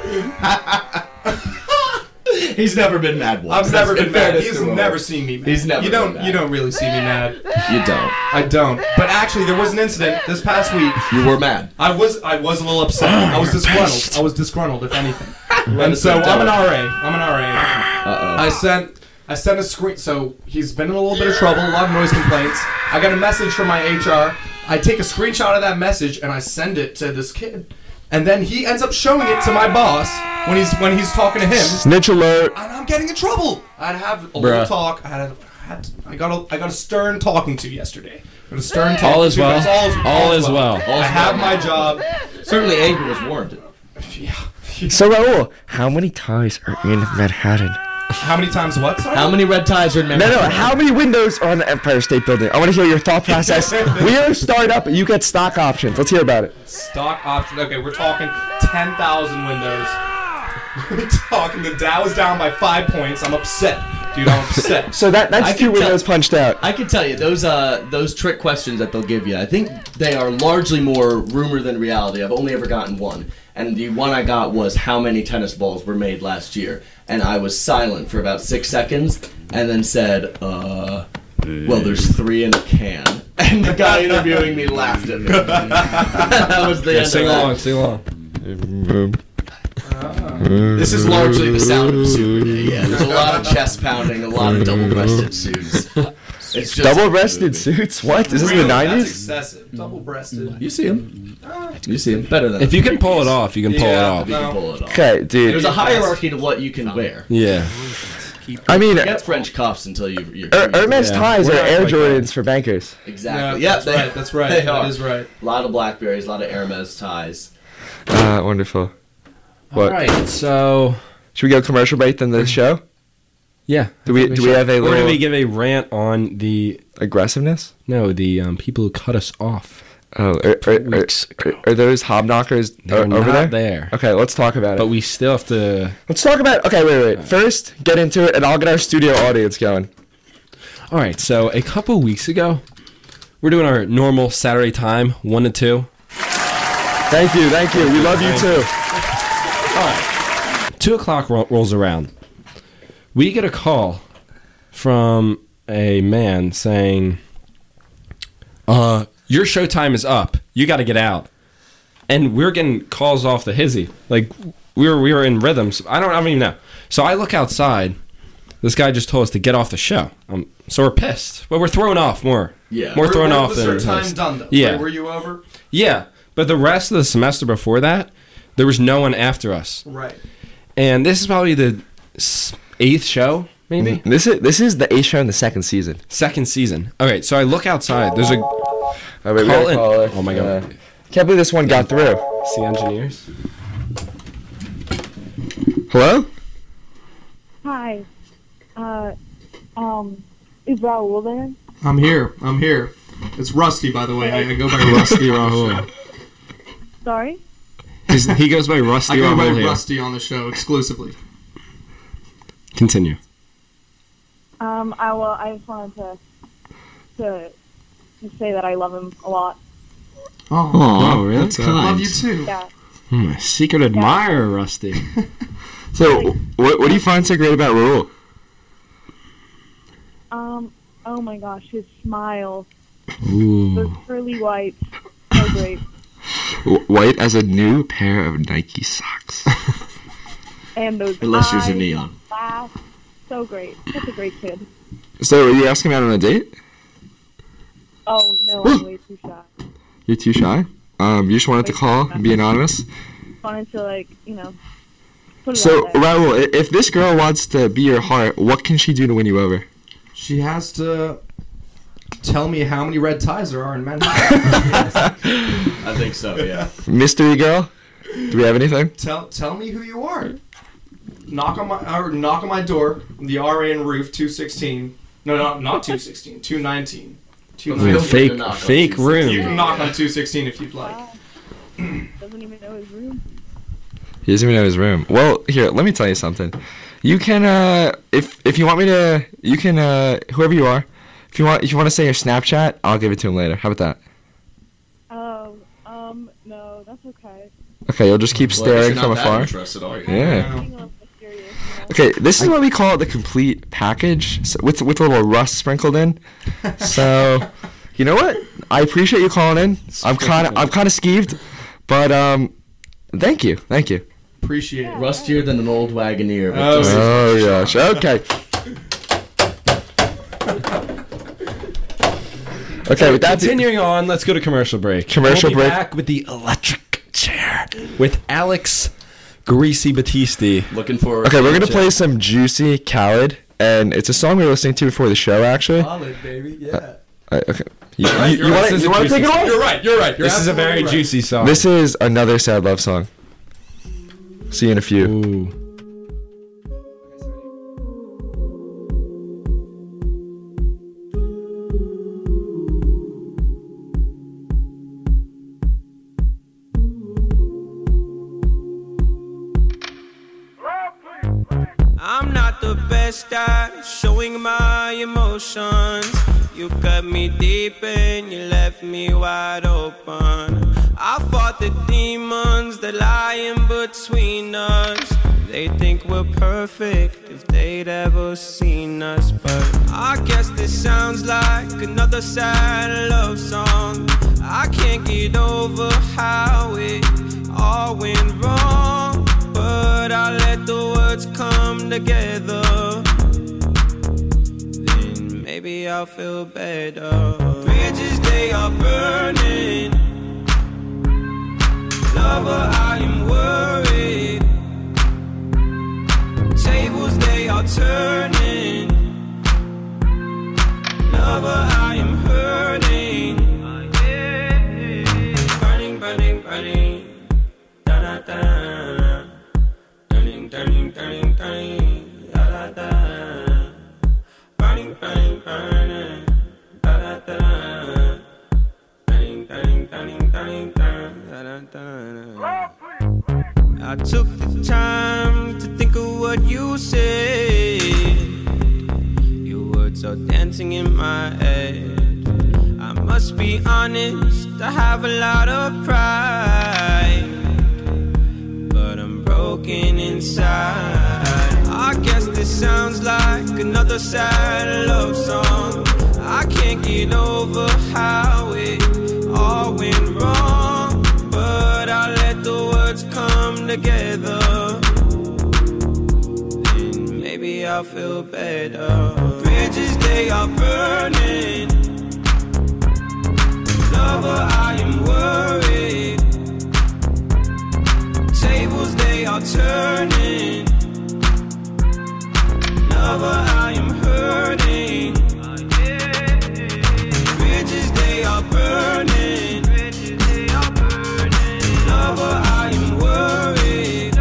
He's never been mad once. I've never In been mad. fairness He's to him. never seen me mad. He's never You don't. been mad. You don't really see me mad. You don't. I don't. But actually, there was an incident this past week. You were mad. I was. I was a little upset. I was disgruntled. I was disgrunted, if anything. And us so know. I'm an R A. I'm an R A. Uh I sent. I sent a screen. So he's been in a little bit of trouble, a lot of noise complaints. I got a message from my H R. I take a screenshot of that message and I send it to this kid, and then he ends up showing it to my boss when he's when he's talking to him. Snitch alert. And I'm getting in trouble. I'd have a Bruh. little talk. I had, a, I, had to, I got a I got a stern talking to yesterday. Got a stern talking All is to. well. It's All is, All is well. I have my job. Certainly anger was warranted. Yeah. So Raul, how many ties are in Manhattan? How many times what? Sorry? How many red ties are in No, Manhattan? no. How many windows are on the Empire State Building? I want to hear your thought process. We are a startup. You get stock options. Let's hear about it. Stock option. Okay, we're talking ten thousand windows. We're talking the Dow is down by five points. I'm upset. Dude, I'm upset. So that that's I two can tell- windows punched out. I can tell you those uh those trick questions that they'll give you. I think they are largely more rumor than reality. I've only ever gotten one, and the one I got was how many tennis balls were made last year, and I was silent for about six seconds, and then said, "Uh, well, there's three in a can," and the guy interviewing me laughed at me. That was the Yeah, end sing of that. along, sing along. This is largely the sound of a suit. Yeah, there's a lot of chest pounding, a lot of double-breasted suits. It's just Double-breasted suits? What? Is this the Really, That's nineties? excessive. Double-breasted. You see him. You see him better than If you can pull it off, you can pull Yeah. it off. You can No. pull it off. Okay, dude. There's a hierarchy to what you can wear. Yeah. I mean, Get French cuffs until you. You're Her- Hermes Yeah. ties We're are not Air like that. Jordans for bankers. Exactly. Yeah, Yeah, that's they, right. That's right. They That are. is right. A lot of Blackberries, a lot of Hermes ties. Ah, wonderful. All What? right, so Should we go commercial break then the show? yeah. Do we do we have a Or do little we give a rant on the aggressiveness? no the um, people who cut us off? Oh, are, are, are, Weeks are, are those hobknockers They're o- over not there? there. Okay, let's talk about But it. we still have to. Let's talk about. Okay, wait, wait. First, get into it, and I'll get our studio audience going. All right, so a couple weeks ago, we're doing our normal Saturday time, one to two. Thank you, thank you. We love you too. Two o'clock ro- rolls around. We get a call from a man saying, "Uh, your showtime is up. You got to get out." And we're getting calls off the hizzy. Like we were we were in rhythms. I don't I don't even know. So I look outside. This guy just told us to get off the show. Um, so we're pissed. But we're thrown off more. Yeah. More Were- thrown were- off was than your time pissed. done though? Yeah. Like, were you over? Yeah. But the rest of the semester before that, there was no one after us. Right. And this is probably the s- eighth show, maybe? This is this is the eighth show in the second season. Second season. Okay, so I look outside. There's a Oh, wait, we Call got a in. caller. Oh my God. Uh, can't believe this one got through. C engineers. Hello? Hi. Uh, um, is Raul there? I'm here. I'm here. It's Rusty, by the way. I, I go by Rusty. Rusty Rahul. Sorry? He's- he goes by Rusty I go by Rahul here. Rusty on the show exclusively. Continue. Um, I well, I just wanted to to to say that I love him a lot. Oh, Oh, really? I love you too. Yeah. Hmm, secret admirer, Rusty. So, what what do you find so great about Raul? Um. Oh my gosh, his smile, Ooh. those curly whites, so great. W- White as a new pair of Nike socks. And those Unless eyes, yours are neon. laugh, so great. Such a great kid. So, are you asking him out on a date? Oh no, I'm way too shy. You're too shy? Um, you just wanted to call and be anonymous? Wanted to like, you know, put it So, out there. Raul, i- if this girl wants to be your heart, what can she do to win you over? She has to tell me how many red ties there are in Manhattan. I think so. Yeah. Mystery girl? Do we have anything? tell tell me who you are. Knock on my or knock on my door. The R A N roof two sixteen. No, not not two sixteen. two nineteen. two Feel Ooh, free fake to knock on fake two room. You can knock on two sixteen if you'd like. Wow. Doesn't even know his room. He doesn't even know his room. Well, here, let me tell you something. You can, uh, if if you want me to, you can, uh, whoever you are, if you want, if you want to say your Snapchat, I'll give it to him later. How about that? Oh, um, no, that's okay. Okay, you'll just keep staring from afar. Interested, are you? Yeah. Being a little mysterious, you know? Okay, this is what we call the complete package, so with with a little rust sprinkled in. So, you know what? I appreciate you calling in. I'm kind of I'm kind of skeeved, but um, thank you, thank you. Appreciate it. Rustier than an old Wagoneer. but Oh, just- Oh gosh. Okay. Okay, with that Continuing on, let's go to commercial break. Commercial we'll be break. Back with the electric chair with Alex Greasy Battisti. Looking forward. Okay, to we're it, gonna Jeff. play some Juicy Khaled, and it's a song we were listening to before the show. Actually, Solid, baby. Yeah. Uh, okay. You, Right, you, you're you right. want This is to a juicy take it song. away? You're right. You're right. You're This is a absolutely very right. juicy song. This is another sad love song. See you in a few. Ooh. I'm not the best at showing my emotions. You cut me deep and you left me wide open. I fought the demons that lie in between us. They think we're perfect if they'd ever seen us. But I guess this sounds like another sad love song. I can't get over how it all went wrong, but I let the words come together. Then maybe I'll feel better. Bridges, they are burning. Lover, I am worried. Tables, they are turning. Lover, I am hurting. Burning, burning, burning. Da da da. Turning, turning, turning, turning. Da da da. Burning, burning, burning. Da da da. Turning, turning, turning, turning, turning. Da da da. I took the time to think of what you said. Your words are dancing in my head. I must be honest, I have a lot of pride, but I'm broken inside. I guess this sounds like another sad love song. I can't get over how it all went wrong, but I let the words come together. Then maybe I'll feel better. Bridges, they are burning. Lover, I am worried. Tables, they are turning. Lover, I am hurting. Bridges, they are burning. Lover, I am worried.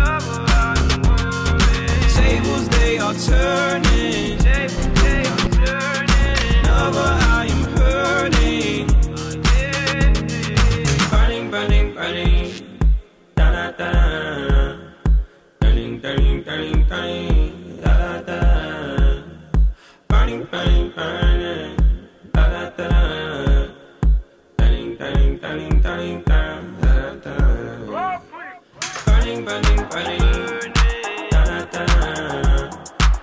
Tables, they are turning. Lover, I am hurting. Burning, burning, burning. Da da da. Burning, burning, burning, burning. Da da da. Burning, burning, burning. Da da da. Burning, burning, burning, burning, da da da. Burning, burning, burning. Da da da.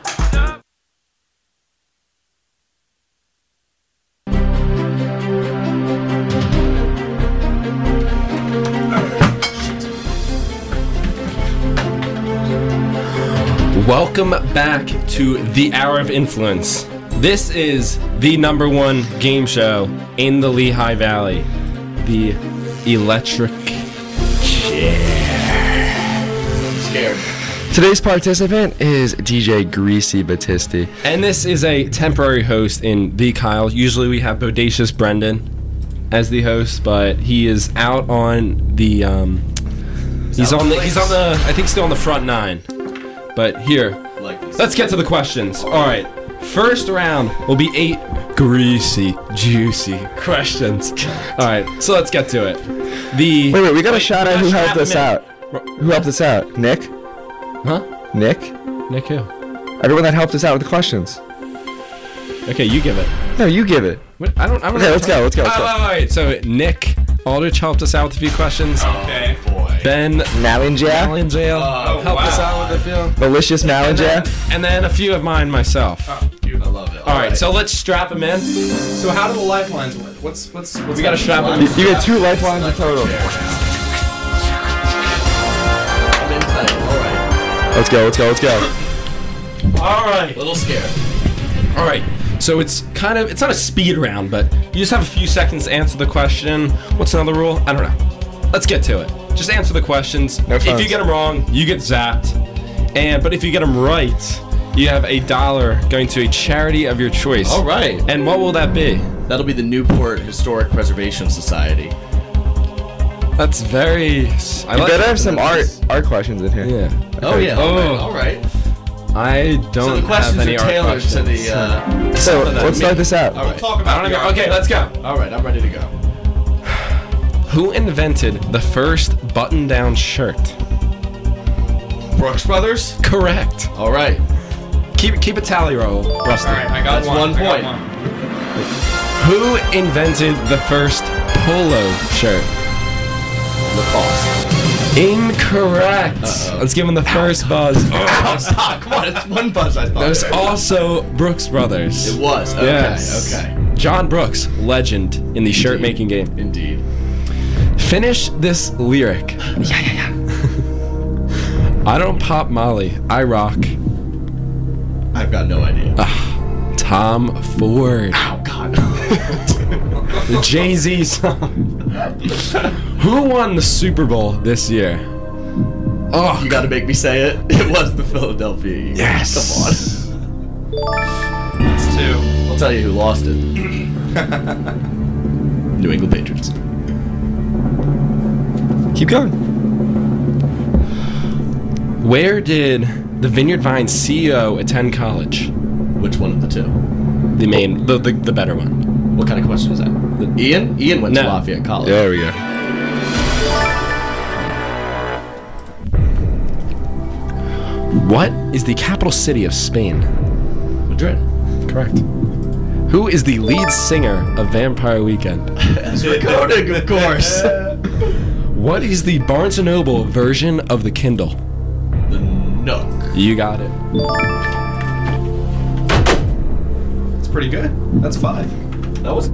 Welcome back to the Hour of Influence. This is the number one game show in the Lehigh Valley, the Electric Chair. Scared. Today's participant is D J Greasy Battisti. And this is a temporary host in the Kyle. Usually we have Bodacious Brendan as the host, but he is out on the um he's on the he's on the I think still on the front nine. But here, Like this. let's get to the questions. All right, first round will be eight greasy, juicy questions. All right, so let's get to it. The Wait, wait, we got to shout out who gotta helped us strap out. him Who helped us out? Nick? Huh? Nick? Nick who? Everyone that helped us out with the questions. Okay, you give it. No, you give it. What? I don't. I don't Okay, let's go, let's go, let's Oh, go. all right, so Nick Aldrich helped us out with a few questions. Okay. Boy. Ben Malinja? Malingale Oh, helped us wow. out with a few. Malicious And then, Malinja? and then a few of mine myself. Oh, you. I love it. All right, so let's strap him in. So how do the lifelines work? What's what's what's We gotta strap him. You, you get two lifelines in total. I'm in tight. All right. Let's go, let's go, let's go. All right. A little scared. All right. So it's kind of, it's not a speed round, but you just have a few seconds to answer the question. What's another rule? I don't know. Let's get to it. Just answer the questions. No if funs. you get them wrong, you get zapped. And but if you get them right, you have a dollar going to a charity of your choice. All right. And what will that be? That'll be the Newport Historic Preservation Society. That's very. I You like better it. have some art art questions in here. Yeah. Oh yeah. All right. Oh. All right. I don't So the questions have any are art tailored questions. to the. Uh, So of that let's start me. this out. all right. Talk I about don't the know. art. Okay, let's go. All right. I'm ready to go. Who invented the first button-down shirt? Brooks Brothers. Correct. All right. Keep keep a tally roll, Rusty. All right, I got That's one. one I got point. one. Who invented the first polo shirt? Lacoste. Incorrect. Let's give him the first buzz. Oh, stop! Come on, it's one buzz. I thought. That was also Brooks Brothers. It was. Okay. Yes. Okay. John Brooks, legend in the shirt making game. Indeed. Finish this lyric. Yeah, yeah, yeah. I don't pop Molly, I rock. I've got no idea. Tom Ford. Oh God. The Jay-Z song. Who won the Super Bowl this year? Oh, You gotta make me say it. It was the Philadelphia Eagles. yes. Come It's two. on. I'll tell you who lost it. New England Patriots. Keep going. Where did the Vineyard Vines C E O attend college? Which one of the two? The main, the the, the better one. What kind of question is that? Ian? Ian went to No. Lafayette College. There we go. What is the capital city of Spain? Madrid. Correct. Who is the lead singer of Vampire Weekend? Ezra Koenig, of course. What is the Barnes and Noble version of the Kindle? The Nook. You got it. It's pretty good. That's five. That was.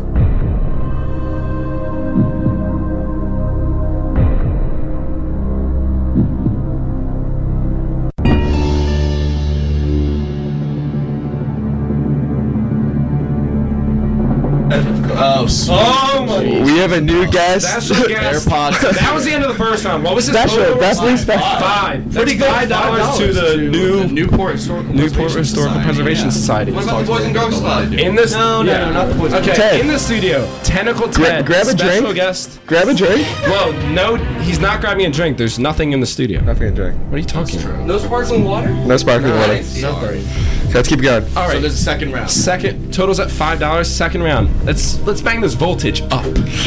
Oh, sweet. Oh my- Jeez. We have a new guest. Special guest. AirPods. That was the end of the first round. What was his Special. total? That's least five. special. Five. Pretty That's good. Five dollars to the new the Newport Historical Newport Preservation Historical Society, Preservation yeah. Society. What about the Boys and Girls Club? In this, No, no, yeah. no, not the Boys and Okay, Ted. in the studio, Tentacle Ted, grab a special drink. guest. Grab a drink. Well, no, he's not grabbing a drink. There's nothing in the studio. Nothing to drink. What are you talking about? No sparkling water? No sparkling water. Nice. Sorry. So let's keep going. All So right. there's a second round. Second totals at five dollars. Second round. Let's let's bang this voltage up.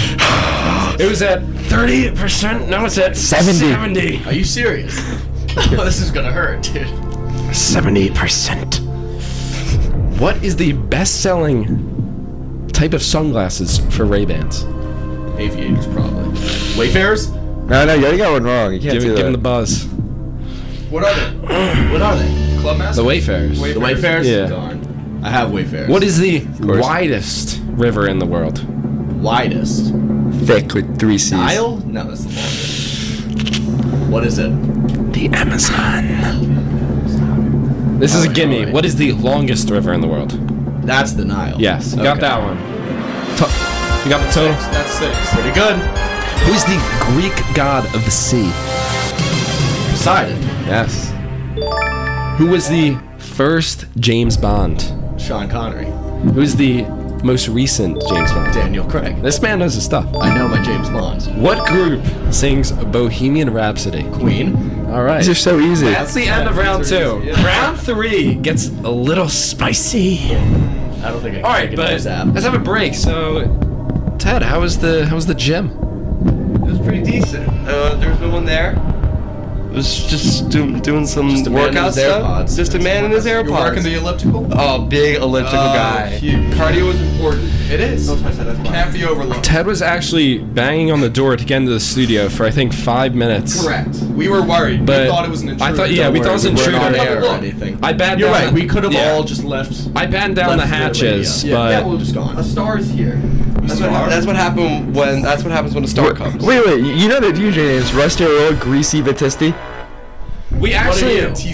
It was at thirty percent. Now it's at seventy. Seventy. Are you serious? Oh, this is gonna hurt, dude. Seventy percent. What is the best-selling type of sunglasses for Ray-Bans? Aviators, probably. Wayfarers? No, no, you already got one wrong. You can't Give, do give that. him the buzz. What are they? What are they? Clubmaster? The Wayfarers. The Wayfarers? Yeah. Darn. I have Wayfarers. What is the course. widest river in the world? widest? Thick with three C's. Nile? No, that's the longest. What is it? The Amazon. This is a Alright, gimme. alright. What is the longest river in the world? That's the Nile. Yes, you got Okay. that one. To- you got the total? That's six. Pretty good. Who is the Greek god of the sea? Poseidon. Yes. Who was the first James Bond? Sean Connery. Who is the most recent James Bond? Daniel Craig. This man knows his stuff. I know my James Bonds. What group sings Bohemian Rhapsody? Queen. All right. These are so easy. That's the end of round two. Round three gets a little spicy. I don't think I can All right, take but another zap. let's have a break. So, Ted, how was the how was the gym? It was pretty decent. Uh, there was no one there. It was just doing doing some Just a man in workout his stuff. AirPods. Just a man in his AirPods. You're working the elliptical? Oh, big elliptical Oh, guy. huge. Cardio is important. It is. That's why I said that's why. Can't be overlooked. Ted was actually banging on the door to get into the studio for I think five minutes. Correct. We were worried. But we thought it was an intruder. I thought yeah, Don't we worry, thought it was an we weren't intruder. on air or Look. anything. I banned You're down right. the- We could have yeah. all just left. I banned down left the hatches, radio. but yeah, yeah, we'll just gone. A star's here. That's see what, our- hap- that's what happened when. That's what happens when a star comes. Wait, wait. You know that D J name's Rusty Earl Greasy Battisti? we What are actually you? T-Steve.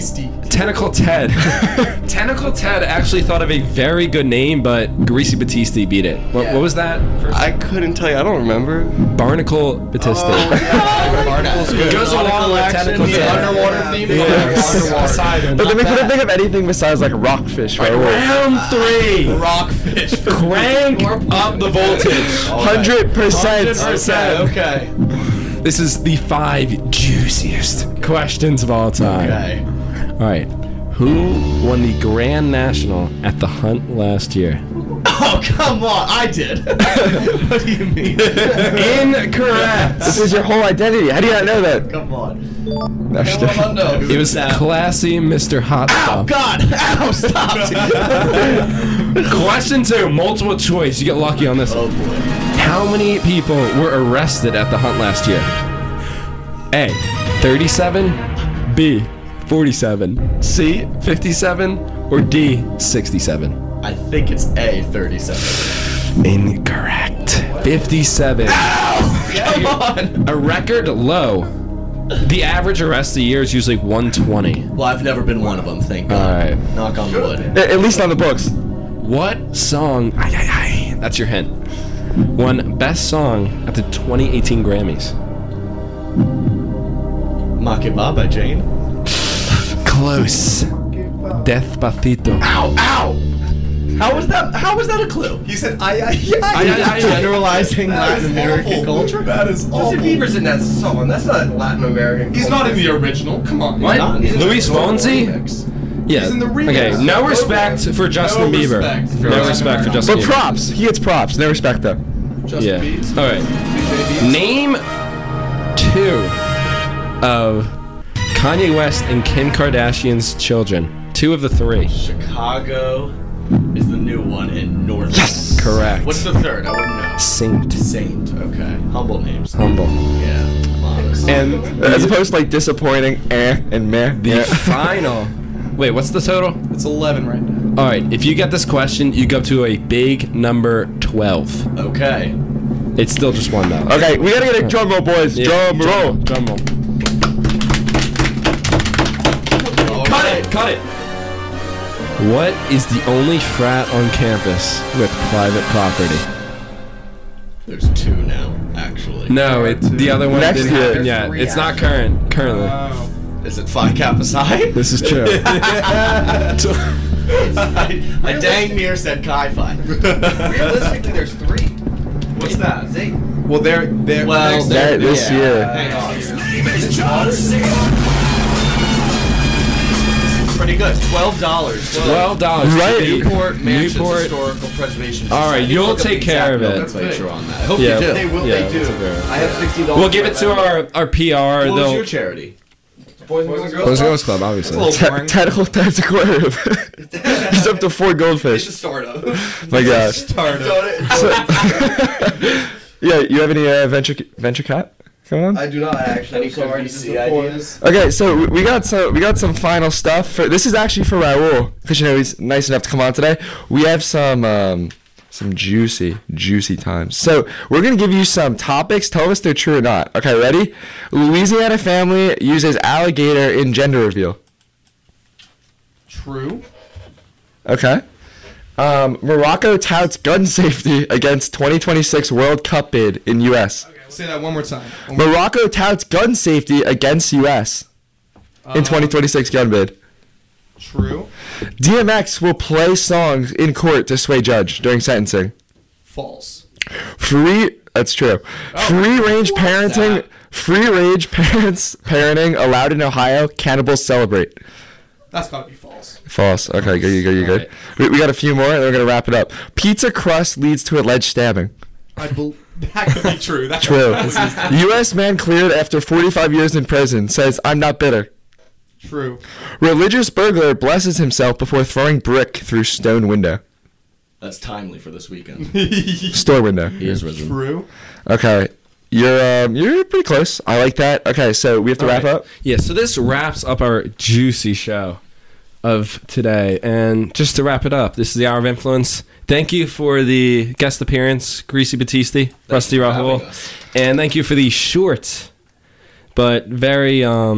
Tentacle Ted. Tentacle Ted actually thought of a very good name, but Greasy Battisti beat it. What, Yeah. what was that? First? I couldn't tell you. I don't remember. Barnacle Battisti. Barnacle's good. Goes along with Tentacle The Ted. underwater theme. Yes. Underwater. But then we couldn't think of anything besides like rockfish, right? Round three. Rockfish. Crank up the voltage. Hundred percent. Okay, okay. This is the five juiciest questions of all time. Okay. All right. Who won the Grand National at the Hunt last year? Oh, come on. I did. What do you mean? Incorrect. This is your whole identity. How do you not know that? Come on. No, just kidding. No, It was classy Mister Hot Oh, Stuff. God. Ow, stop. Question two, multiple choice. You get lucky on this. Oh, boy. How many people were arrested at the Hunt last year? A, thirty-seven, B, forty-seven, C, fifty-seven, or D, sixty-seven? I think it's A, thirty-seven. Incorrect. fifty-seven. Come on. A record low. The average arrest a year is usually one twenty. Well, I've never been one of them, thank God. All right. Knock on wood. At at least on the books. What song? Ay, ay, ay, that's your hint. Won best song at the twenty eighteen Grammys. Makeba by Jane. Close. Despacito. Ow, ow. How was that? How was that a clue? He said, I, I, Ay, ay, ay, Generalizing Latin American culture. That is awful. Justin Bieber's in that song. That's not Latin American. He's not in the original. Come on. What? Not- he's in Luis the total Fonsi? remix. Yeah. He's in the remix. Okay. No respect for Justin No Bieber. respect for No Justin respect for Bieber. Justin But Bieber. props. He gets props. No respect though. Justin Yeah. Biebs. All right. D J Biebs. Name two of Kanye West and Kim Kardashian's children. Two of the three. Chicago is the new one in North. Yes. Correct. What's the third? I wouldn't know. Saint. Saint. Okay. Humble names. Humble. Yeah. Modest. And As opposed to like disappointing, eh, and meh. the yeah. final. Wait, what's the total? It's eleven right now. All right. If you get this question, you go to a big number twelve. Okay. It's still just one dollar. Okay, we gotta get a drum roll, boys. Yeah, Drum roll. Drum roll. Cut it! Cut it! What is the only frat on campus with private property? There's two now, actually. No, it, the other one Next didn't year. happen yet. It's not current. Currently, Oh. Is it Phi Kappa Psi? this is true. I, I dang near said Chi Phi. Realistically, there's three. What's that? Eight. Well, they're, they're Well, next That year- this Yeah. year. Hang on. Pretty good. Twelve dollars. Twelve dollars. Right. Newport Mansions Newport. Historical Preservation. All right, Society. you'll Look up take the care exact of it. nomenclature on that. I hope Yeah. you do. They will. Yeah, they do. that's a fair- I have sixty dollars. We'll give it to our our P R. What was They'll your charity? Boys and Girls. Boys and Girls Club, obviously. It's a little Te- boring. Tentacle Ted's aquarium. He's up to four It's a goldfish. startup. My gosh. Started. Yeah, you have any uh, venture venture cat? Come on. I do not actually. Any I'm sorry. V This is C a ideas? Okay, so we- we got some we got some final stuff. For, this is actually for Raul because you know he's nice enough to come on today. We have some um, some juicy juicy times. So we're gonna give you some topics. Tell us if they're true or not. Okay, ready? Louisiana family uses alligator in gender reveal. True. Okay. Um, Morocco touts gun safety against twenty twenty-six World Cup bid in U S. Say that one more time. One more- Morocco touts gun safety against U S in Uh, twenty twenty-six gun bid. True. D M X will play songs in court to sway judge during sentencing. False. Free, that's true. Free range parenting, that? free range parents parenting allowed in Ohio. Cannibals celebrate. That's gotta be false. False. Okay, good, you good, you good. Alright. We, we got a few more, and we're gonna wrap it up. Pizza crust leads to alleged stabbing. I bel that could be true. That True. This is U S man cleared after forty-five years in prison says, "I'm not bitter." true. Religious burglar blesses himself before throwing brick through stone window. That's timely for this weekend. Store window. He is risen. True. Okay. You're um you're pretty close. I like that. Okay, so we have to wrap Alright. up. Yeah, so this wraps up our juicy show of today. And just to wrap it up, this is the Hour of Influence. Thank you for the guest appearance, Greasy Battisti, Rusty you for Rahul. having us. And thank you for the short but very um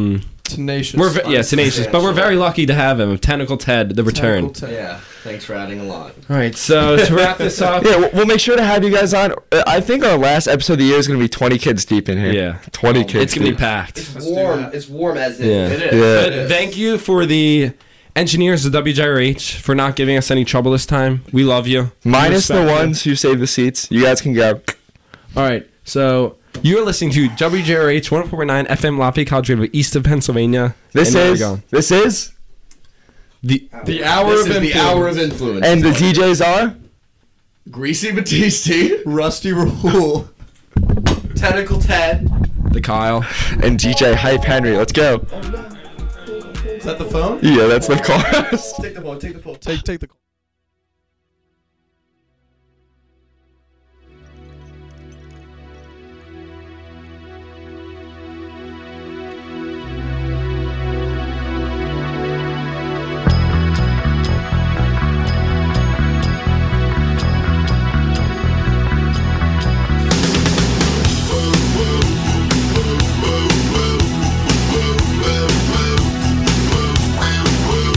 Tenacious. We're ve- yeah, tenacious, but we're very lucky to have him. Tentacle Ted, the return. Tentacle Ted. Yeah, thanks for adding a lot. All right, so to wrap this up, Yeah, we'll, we'll make sure to have you guys on. Uh, I think our last episode of the year is going to be twenty kids deep in here. Yeah. twenty kids it's gonna be deep. packed. It's do warm. that. It's warm as it. Yeah. It is. Yeah. It is. Thank you for the engineers of W J R H for not giving us any trouble this time. We love you. We Minus the respect you. ones who save the seats. You guys can go. All right, so you're listening to W J R H one oh four point nine F M Lafayette College Radio, east of Pennsylvania. This in is Oregon. this is, the The hour This of is the influence. hour of influence. and the D Js are. Greasy Batiste. Rusty Rule. Tentacle Ted. the Kyle. And D J Hype Henry. Let's go. Is that the phone? Yeah, that's the chorus. Take the phone. Take the phone. Take take the.